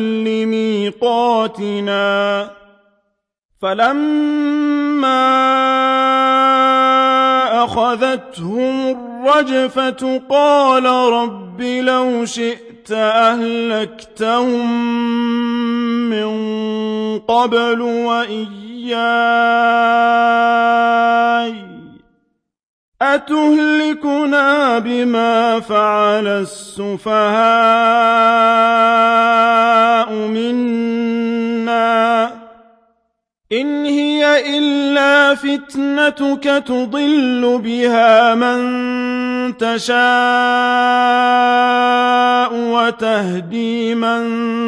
لميقاتنا فلما أخذتهم الرجفة قال رب لو شئت أهلكتهم من قبل وإياي أتهلكنا بما فعل السفهاء منا إن هي إلا فتنتك تضل بها من تشاء وتهدي من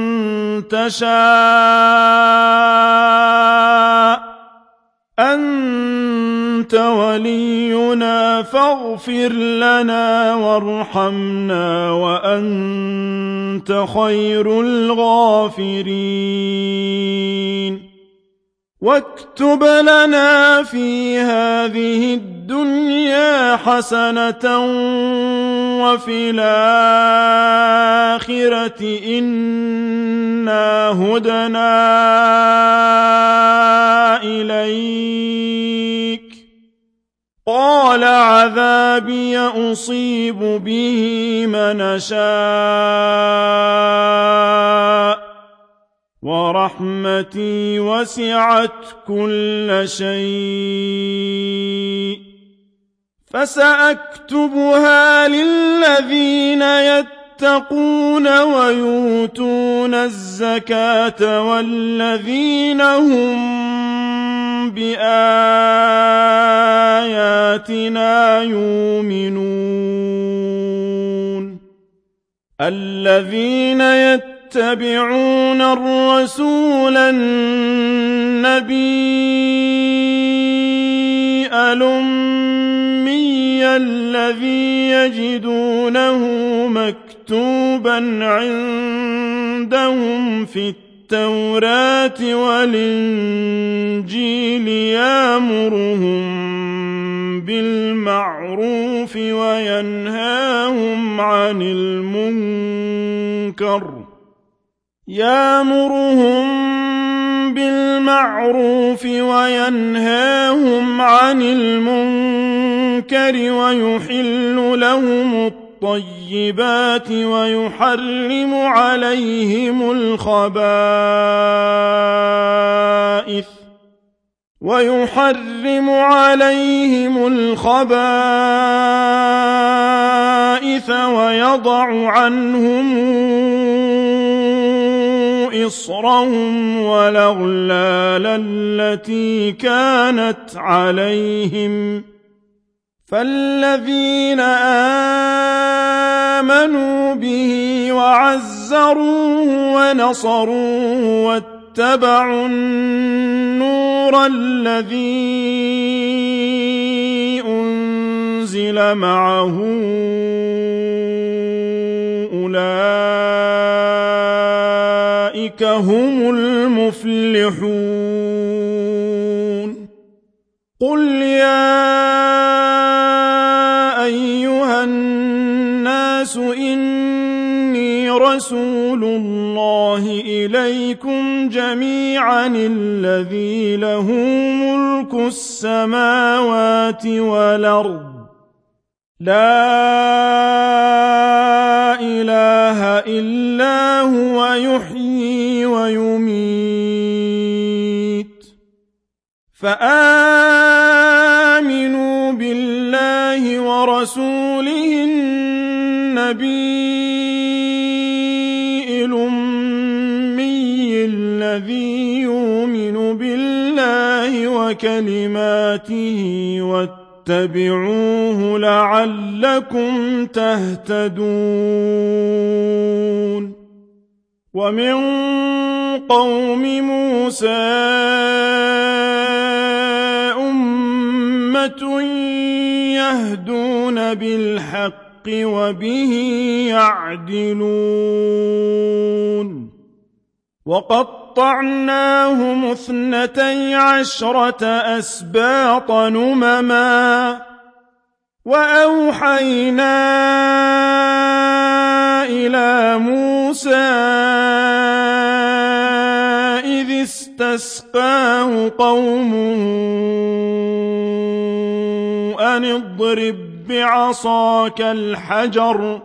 تشاء أنت ولينا فاغفر لنا وارحمنا وأنت خير الغافرين واكتب لنا في هذه الدنيا حسنة وفي الآخرة إنا هدنا إليك قال عذابي أصيب به من أشاء ورحمتي وسعت كل شيء فسأكتبها للذين يتقون ويؤتون الزكاة والذين هم بآياتنا يؤمنون الذين يتقون يتبعون الرسول النبي الأمي الذي يجدونه مكتوبا عندهم في التوراة والإنجيل يأمرهم بالمعروف وينهاهم عن المنكر يأمرهم بالمعروف وينهاهم عن المنكر المنكر ويحل لهم الطيبات ويحرم عليهم الخبائث ويحرم عليهم الخبائث ويضع عنهم إصرهم والأغلال التي كانت عليهم فالذين آمنوا به وعزروه ونصروه واتبعوا النور الذي أنزل معه أولئك هم المفلحون قل يا أيها الناس إني رسول الله إليكم جميعا الذي له ملك السماوات والأرض لا إله إلا هو يحيي ويميت فآمنوا بالله ورسوله النبي الأمي الذي يؤمن بالله وكلماته واتبعوه لعلكم تهتدون ومن قوم موسى أمة يهدون بالحق وبه يعدلون وقطعناهم اثنتي عشرة أسباط نمما وأوحينا إلى موسى إذ استسقاه قومه أن اضرب بعصاك الحجر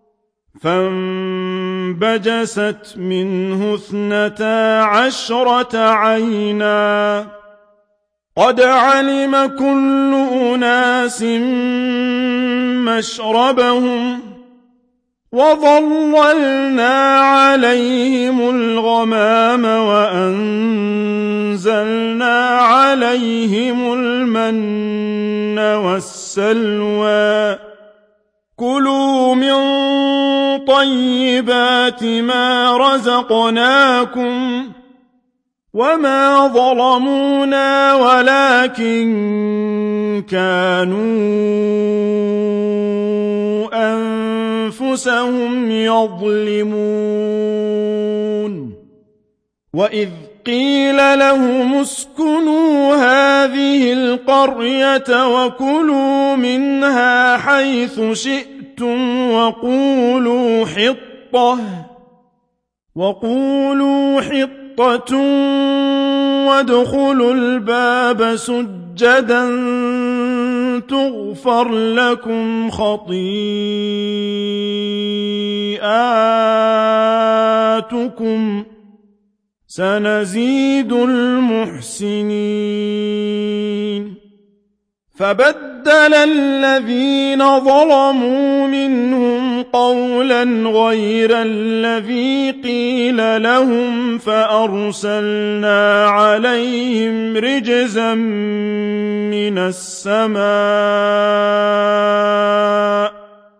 فانبجست منه اثنتا عشرة عينا قد علم كل أناس مشربهم وظللنا عليهم الغمام وأنزلنا عليهم المن والسلوى كلوا من طيبات ما رزقناكم وما ظلمونا ولكن كانوا أنفسهم يظلمون وإذ قيل لهم اسكنوا هذه القرية وكلوا منها حيث شئتم وقولوا حطة وقولوا حطة وادخلوا الباب سجدا تغفر لكم خطيئاتكم سنزيد المحسنين فبدل الذين ظلموا منهم قولا غير الذي قيل لهم فأرسلنا عليهم رجزا من السماء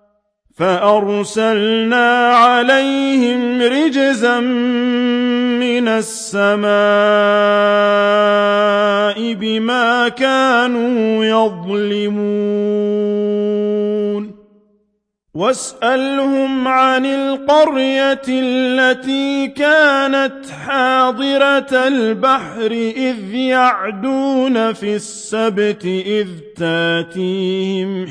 فأرسلنا عليهم رجزا من السماء بما كانوا يظلمون واسألهم عن القرية التي كانت حاضرة البحر إذ يعدون في السبت إذ تاتيهم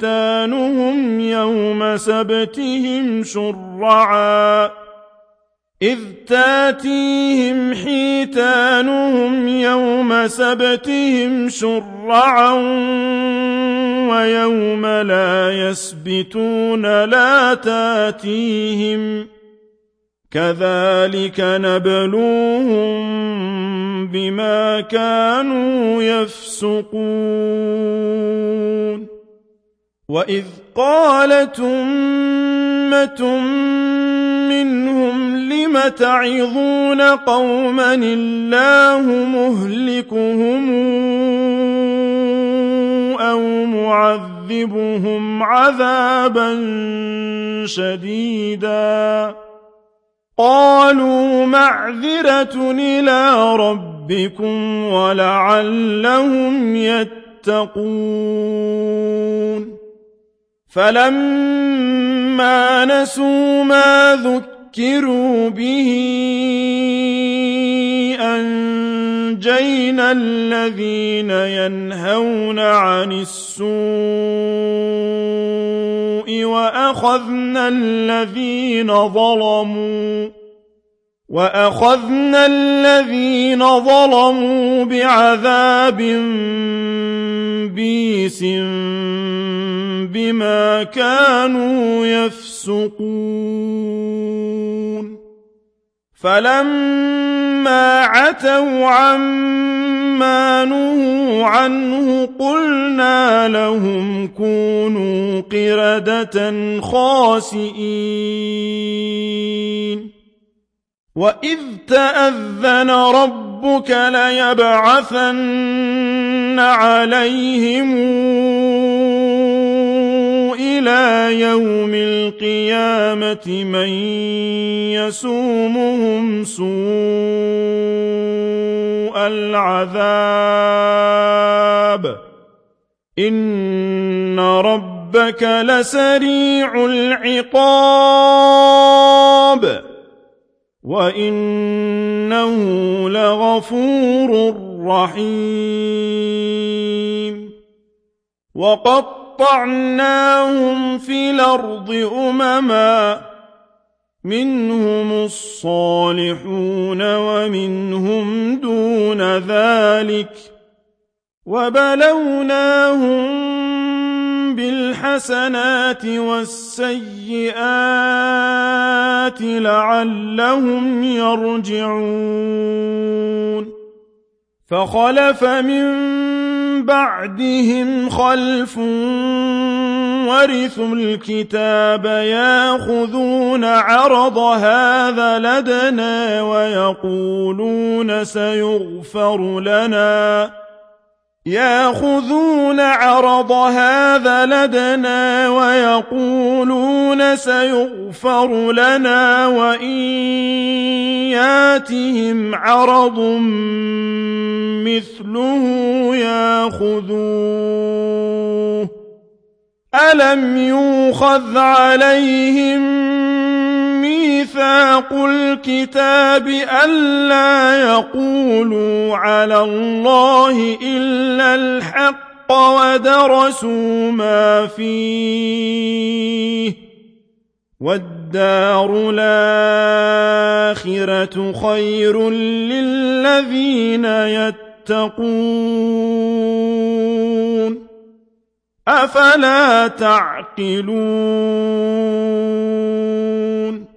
حيتانهم يوم سبتهم شرعا إذ تاتيهم حيتانهم يوم سبتهم شرعا ويوم لا يسبتون لا تاتيهم كذلك نبلوهم بما كانوا يفسقون وإذ قالت أمة منهم لم تعظون قوما الله مهلكهم أو معذبهم عذابا شديدا قالوا معذرة إلى ربكم ولعلهم يتقون فلما نسوا ما ذكروا به أنجينا الذين ينهون عن السوء وأخذنا الذين ظلموا وأخذنا الذين ظلموا بعذاب بئيس بما كانوا يفسقون فلما عتوا عما نهوا عنه قلنا لهم كونوا قردة خاسئين وإذ تأذن ربك ليبعثن عليهم إلى يوم القيامة من يسومهم سوء العذاب إن ربك لسريع العقاب وإنه لغفور رحيم وقطعناهم في الأرض أمما منهم الصالحون ومنهم دون ذلك وبلوناهم بالحسنات والسيئات لعلهم يرجعون فخلف من بعدهم خلف ورثوا الكتاب ياخذون عرض هذا لدنا ويقولون سيغفر لنا ياخذون عرض هذا لدنا ويقولون سيغفر لنا وإن ياتهم عرض مثله ياخذوه ألم يؤخذ عليهم ميثاق الكتاب ألا يقولوا على الله إلا الحق ودرسوا ما فيه والدار الآخرة خير للذين يتقون أفلا تعقلون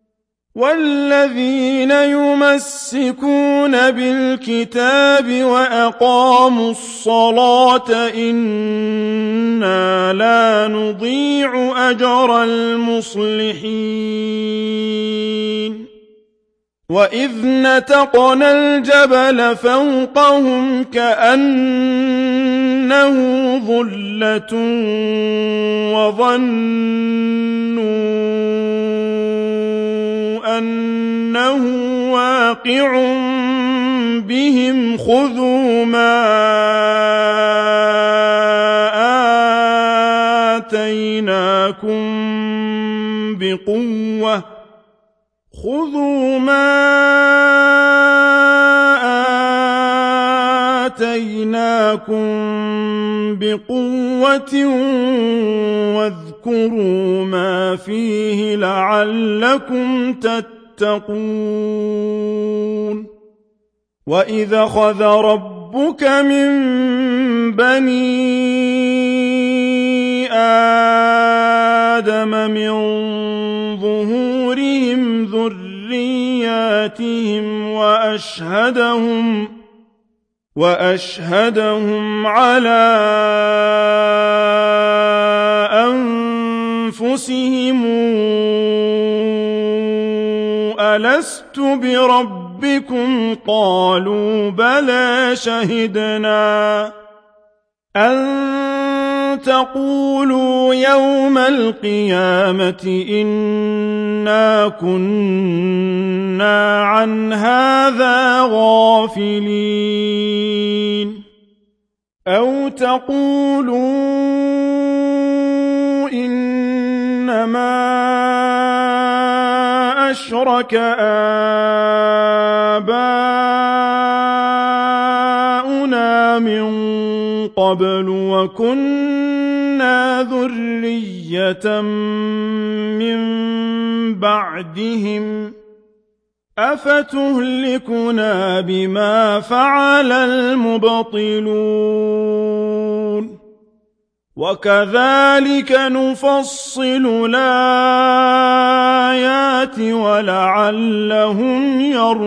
والذين يمسكون بالكتاب وأقاموا الصلاة إنا لا نضيع أجر المصلحين وإذ نتقنا الجبل فوقهم كأنه ظلة وظنوا أنه واقع بهم خذوا ما آتيناكم بقوة خذوا ما آتيناكم بقوة واذكروا ما فيه لعلكم تتقون تتقون وإذا أخذ ربك من بني آدم من ظهورهم ذرياتهم وأشهدهم وأشهدهم على أنفسهم ألست بربكم قالوا بلى شهدنا أن تقولوا يوم القيامة إنا كنا عن هذا غافلين أو تقولوا إنما أشرك آباؤنا من قبل وكنا ذرية من بعدهم أفتهلكنا بما فعل المبطلون وكذلك نفصل الآيات ولعلهم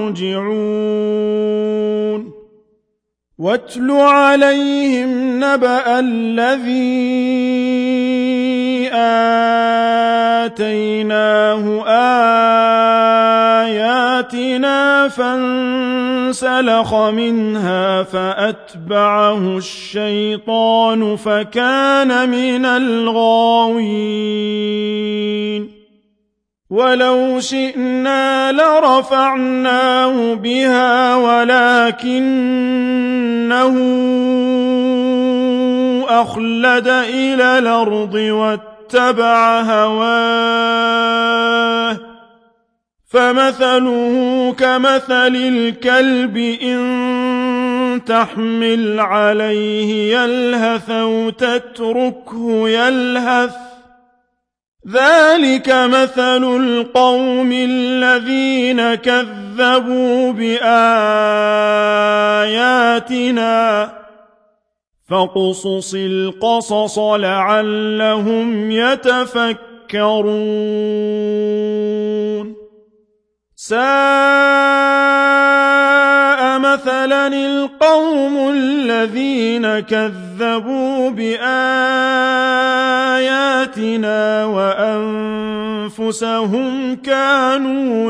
يرجعون واتل عليهم نبأ الذي آتيناه آياتنا فانسلخ منها فأتبعه الشيطان فكان من الغاوين ولو شئنا لرفعناه بها ولكنه أخلد إلى الأرض واتبع هواه فمثله كمثل الكلب إن تحمل عليه يلهث أو تتركه يلهث ذلك مثل القوم الذين كذبوا بآياتنا فاقصص القصص لعلهم يتفكرون ساء مثلا القوم الذين كذبوا بآياتنا وأنفسهم كانوا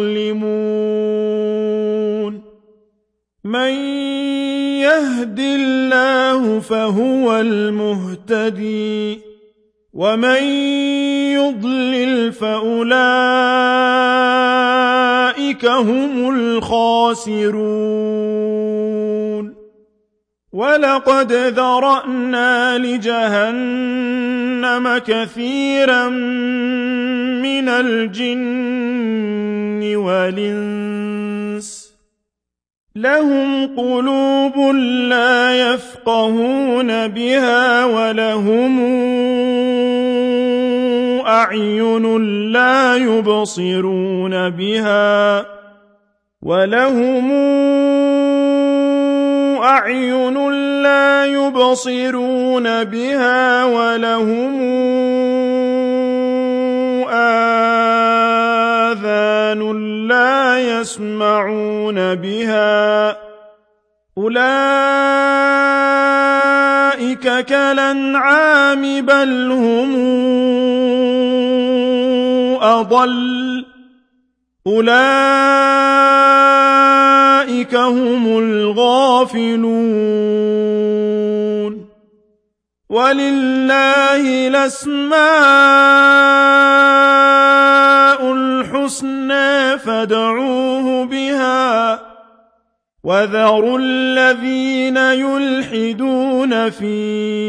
يظلمون من يهد الله فهو المهتدي ومن يضلل فأولئك هم الخاسرون ولقد ذرأنا لجهنم كثيرا من الجن والإنس لهم قلوب لا يفقهون بها ولهم أعين لا يبصرون بها ولهم أعين لا يبصرون بها ولهم آذان لا يسمعون بها أولئك كالأنعام بل هم أضل أولئك هم الغافلون ولله الأسماء الحسنى فادعوه بها وذروا الذين يلحدون في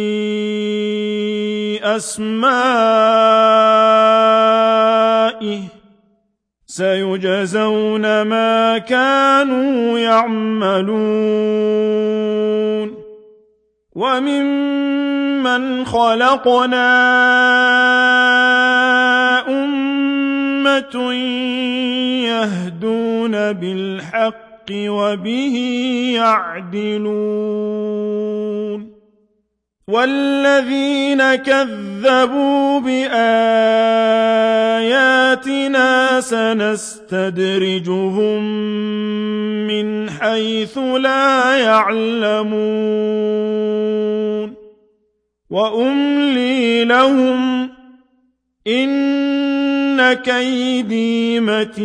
أسمائه سيجزون ما كانوا يعملون وممن خلقنا أمة أُمَّةٌ يَهْدُونَ بِالْحَقِّ وَبِهِ يَعْدِلُونَ وَالَّذِينَ كَذَّبُوا بِآيَاتِنَا سَنَسْتَدْرِجُهُم مِّنْ حَيْثُ لَا يَعْلَمُونَ وَأُمْلِي لَهُمْ إِنَّ كَيْدِي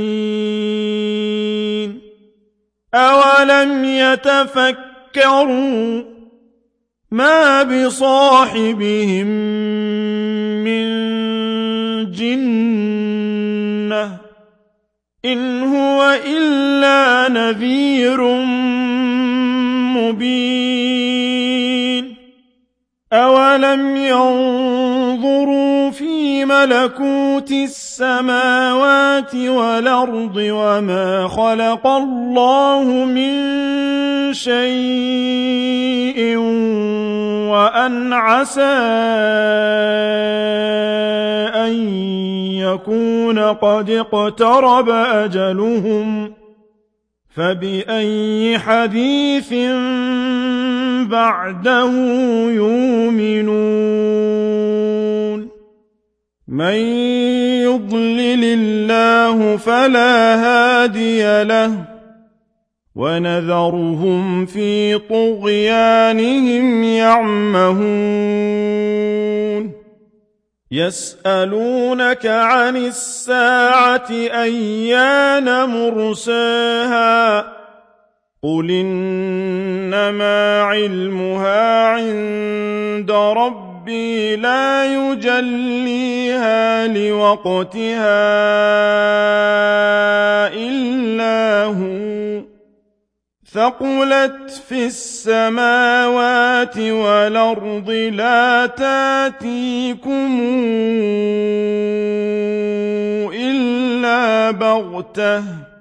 مَتِينٌ أَوَلَمْ يَتَفَكَّرُوا مَا بِصَاحِبِهِم مِّن جِنَّةٍ إِنْ هُوَ إِلَّا نَذِيرٌ مُّبِينٌ أَوَلَمْ يَنظُرُوا فِي مَلَكُوتِ السَّمَاوَاتِ وَالْأَرْضِ وَمَا خَلَقَ اللَّهُ مِن شَيْءٍ وَأَنْ عَسَىٰ أَن يَكُونَ قَدِ اقْتَرَبَ أَجَلُهُمْ فَبِأَيِّ حَدِيثٍ بَعْدَهُ يُؤْمِنُونَ مَن يُضْلِلِ اللَّهُ فَلَا هَادِيَ لَهُ وَنَذَرُهُمْ فِي طُغْيَانِهِمْ يَعْمَهُونَ يَسْأَلُونَكَ عَنِ السَّاعَةِ أَيَّانَ مُرْسَاهَا قُلْ إِنَّمَا عِلْمُهَا عِندَ رَبِّي لَا يُجَلِّيهَا لِوَقْتِهَا إِلَّا هُوَ ثَقُلَتْ فِي السَّمَاوَاتِ وَالْأَرْضِ لَا تَأْتِيكُمْ إِلَّا بَغْتَةً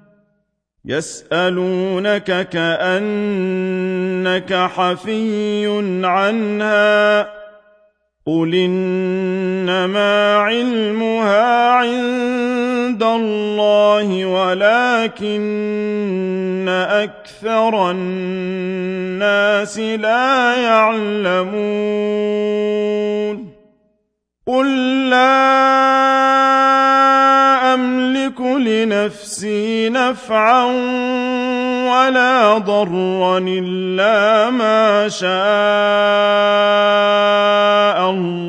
يَسْأَلُونَكَ كَأَنَّكَ حَفِيٌّ عَنْهَا قُلْ إِنَّمَا عِلْمُهَا عِندَ اللَّهِ وَلَكِنَّ أَكْثَرَ النَّاسِ لَا يَعْلَمُونَ قُل لَّا أَمْلِكُ لِنَفْسِي نَفْعًا وَلَا ضَرًّا إِلَّا مَا شَاءَ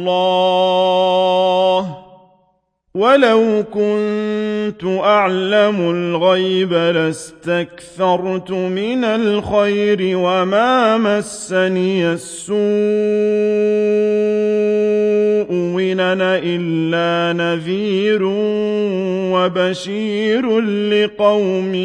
اللَّهُ وَلَوْ كُنتُ أَعْلَمُ الْغَيْبَ لَاسْتَكْثَرْتُ مِنَ الْخَيْرِ وَمَا مَسَّنِيَ السُّوءُ إِنْ أَنَا إِلَّا نَذِيرٌ وَبَشِيرٌ لِقَوْمٍ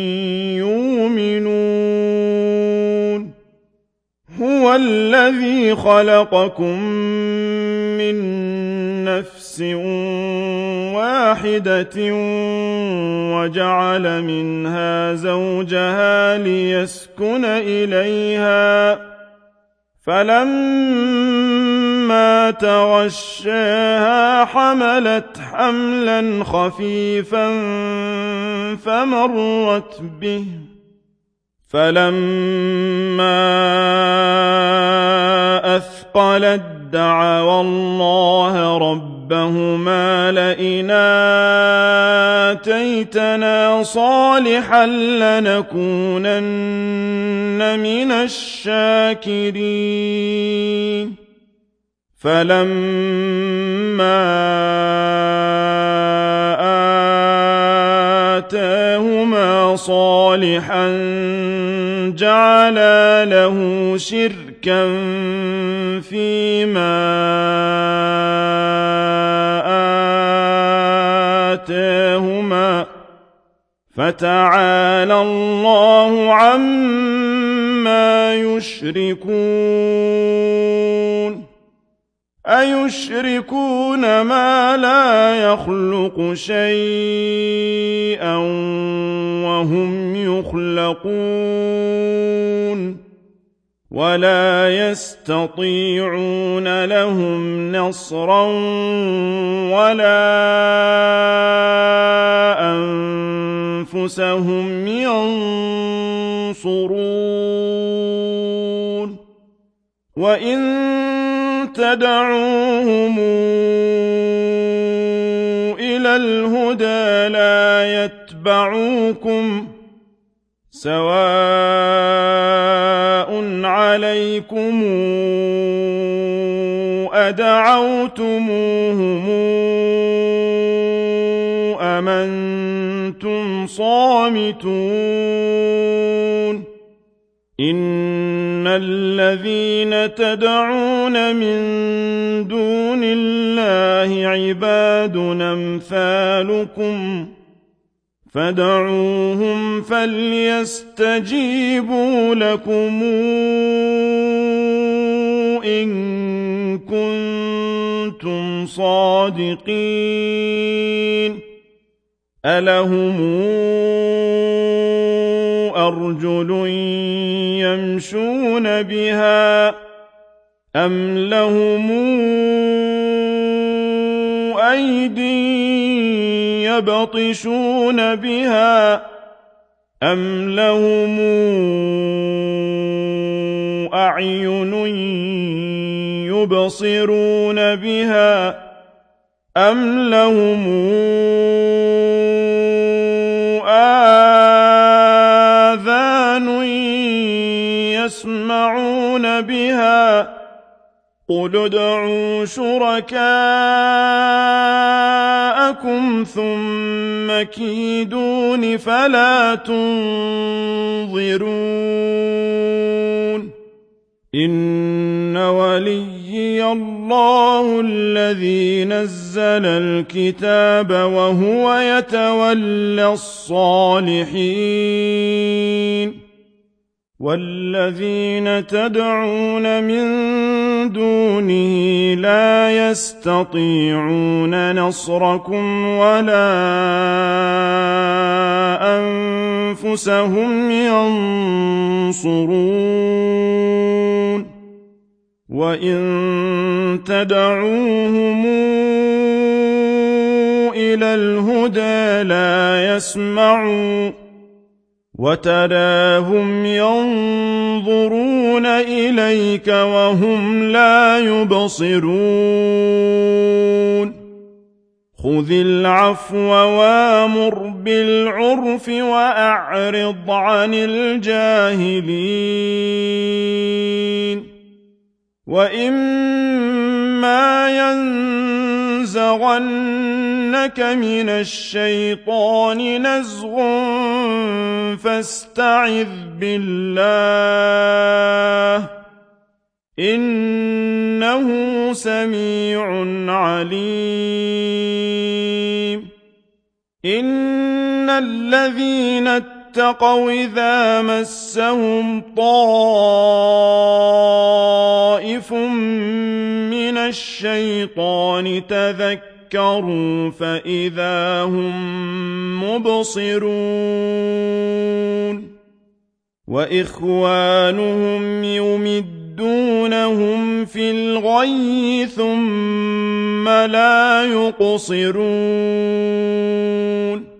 يُؤْمِنُونَ هُوَ الَّذِي خَلَقَكُم مِّن نَّفْسٍ وَاحِدَةٍ وَجَعَلَ مِنْهَا زَوْجَهَا لِيَسْكُنَ إِلَيْهَا فَلَمَّا تَغَشَّاهَا حَمَلَتْ حَمْلًا خَفِيفًا فَمَرَّتْ بِهِ فَلَمَّا أَثْقَلَتْ دَعَوَا اللَّهَ رَبَّهُمَا لَئِنْ آتَيْتَنَا صَالِحًا لَّنَكُونَنَّ مِنَ الشَّاكِرِينَ فَلَمَّا آتَاهُمَا صَالِحًا جَعَلَا لَهُ شِرْكًا فِيمَا آتَاهُمَا فَتَعَالَى اللَّهُ عَمَّا يُشْرِكُونَ أَيُشْرِكُونَ مَا لَا يَخْلُقُ شَيْئًا وَهُمْ يُخْلَقُونَ وَلَا يَسْتَطِيعُونَ لَهُمْ نَصْرًا وَلَا أنفسهم ينصرون وإن تدعوهم إلى الهدى لا يتبعوكم سواء عليكم أدعوتموهم أم أنتم صامتون إن الذين تدعون من دون الله عباد أمثالكم فادعوهم فليستجيبوا لكم إن كنتم صادقين ألهم أرجل يمشون بها أم لهم أيدي يبطشون بها أم لهم أعين يبصرون بها أم لهم آذان يسمعون بها قل ادعوا شركاءكم ثم كيدون فلا تنظرون إن وليي الله الذي نزل الكتاب وهو يتولى الصالحين والذين تدعون من دونه لا يستطيعون نصركم ولا أنفسهم ينصرون وإن تدعوهم إلى الهدى لا يسمعوا وتراهم ينظرون إليك وهم لا يبصرون خذ العفو وامر بالعرف وأعرض عن الجاهلين وإما ينزغنك من الشيطان نزغ فاستعذ بالله إنه سميع عليم إن الذين اتقوا إذا مسهم طائف من الشيطان تذكروا فإذا هم مبصرون وإخوانهم يمدونهم في الغي ثم لا يقصرون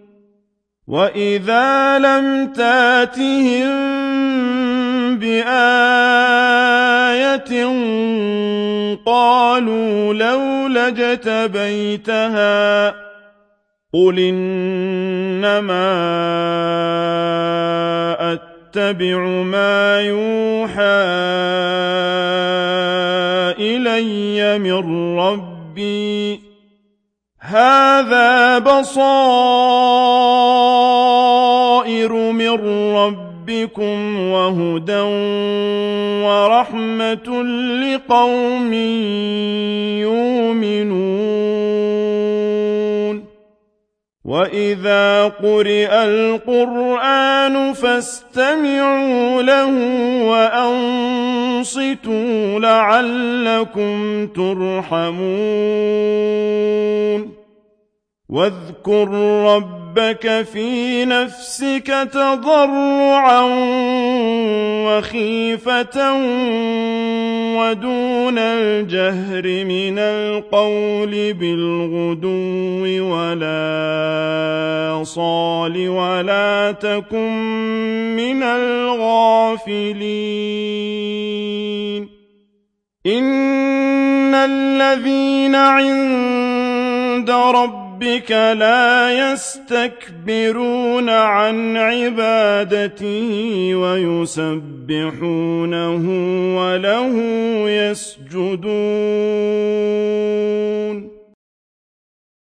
وإذا لم تاتهم بآية قالوا لولا اجتبيتها قل إنما أتبع ما يوحى إلي من ربي هذا بصائر من ربكم وهدى ورحمة لقوم يؤمنون وإذا قرئ القرآن فاستمعوا له وأنصتوا لعلكم ترحمون واذكر ربك ربك في نفسك تضرعا وخيفة ودون الجهر من القول بالغدو ولا صال ولا تكن من الغافلين إن الذين عند ربك لا يستكبرون عن عبادته ويسبحونه وله يسجدون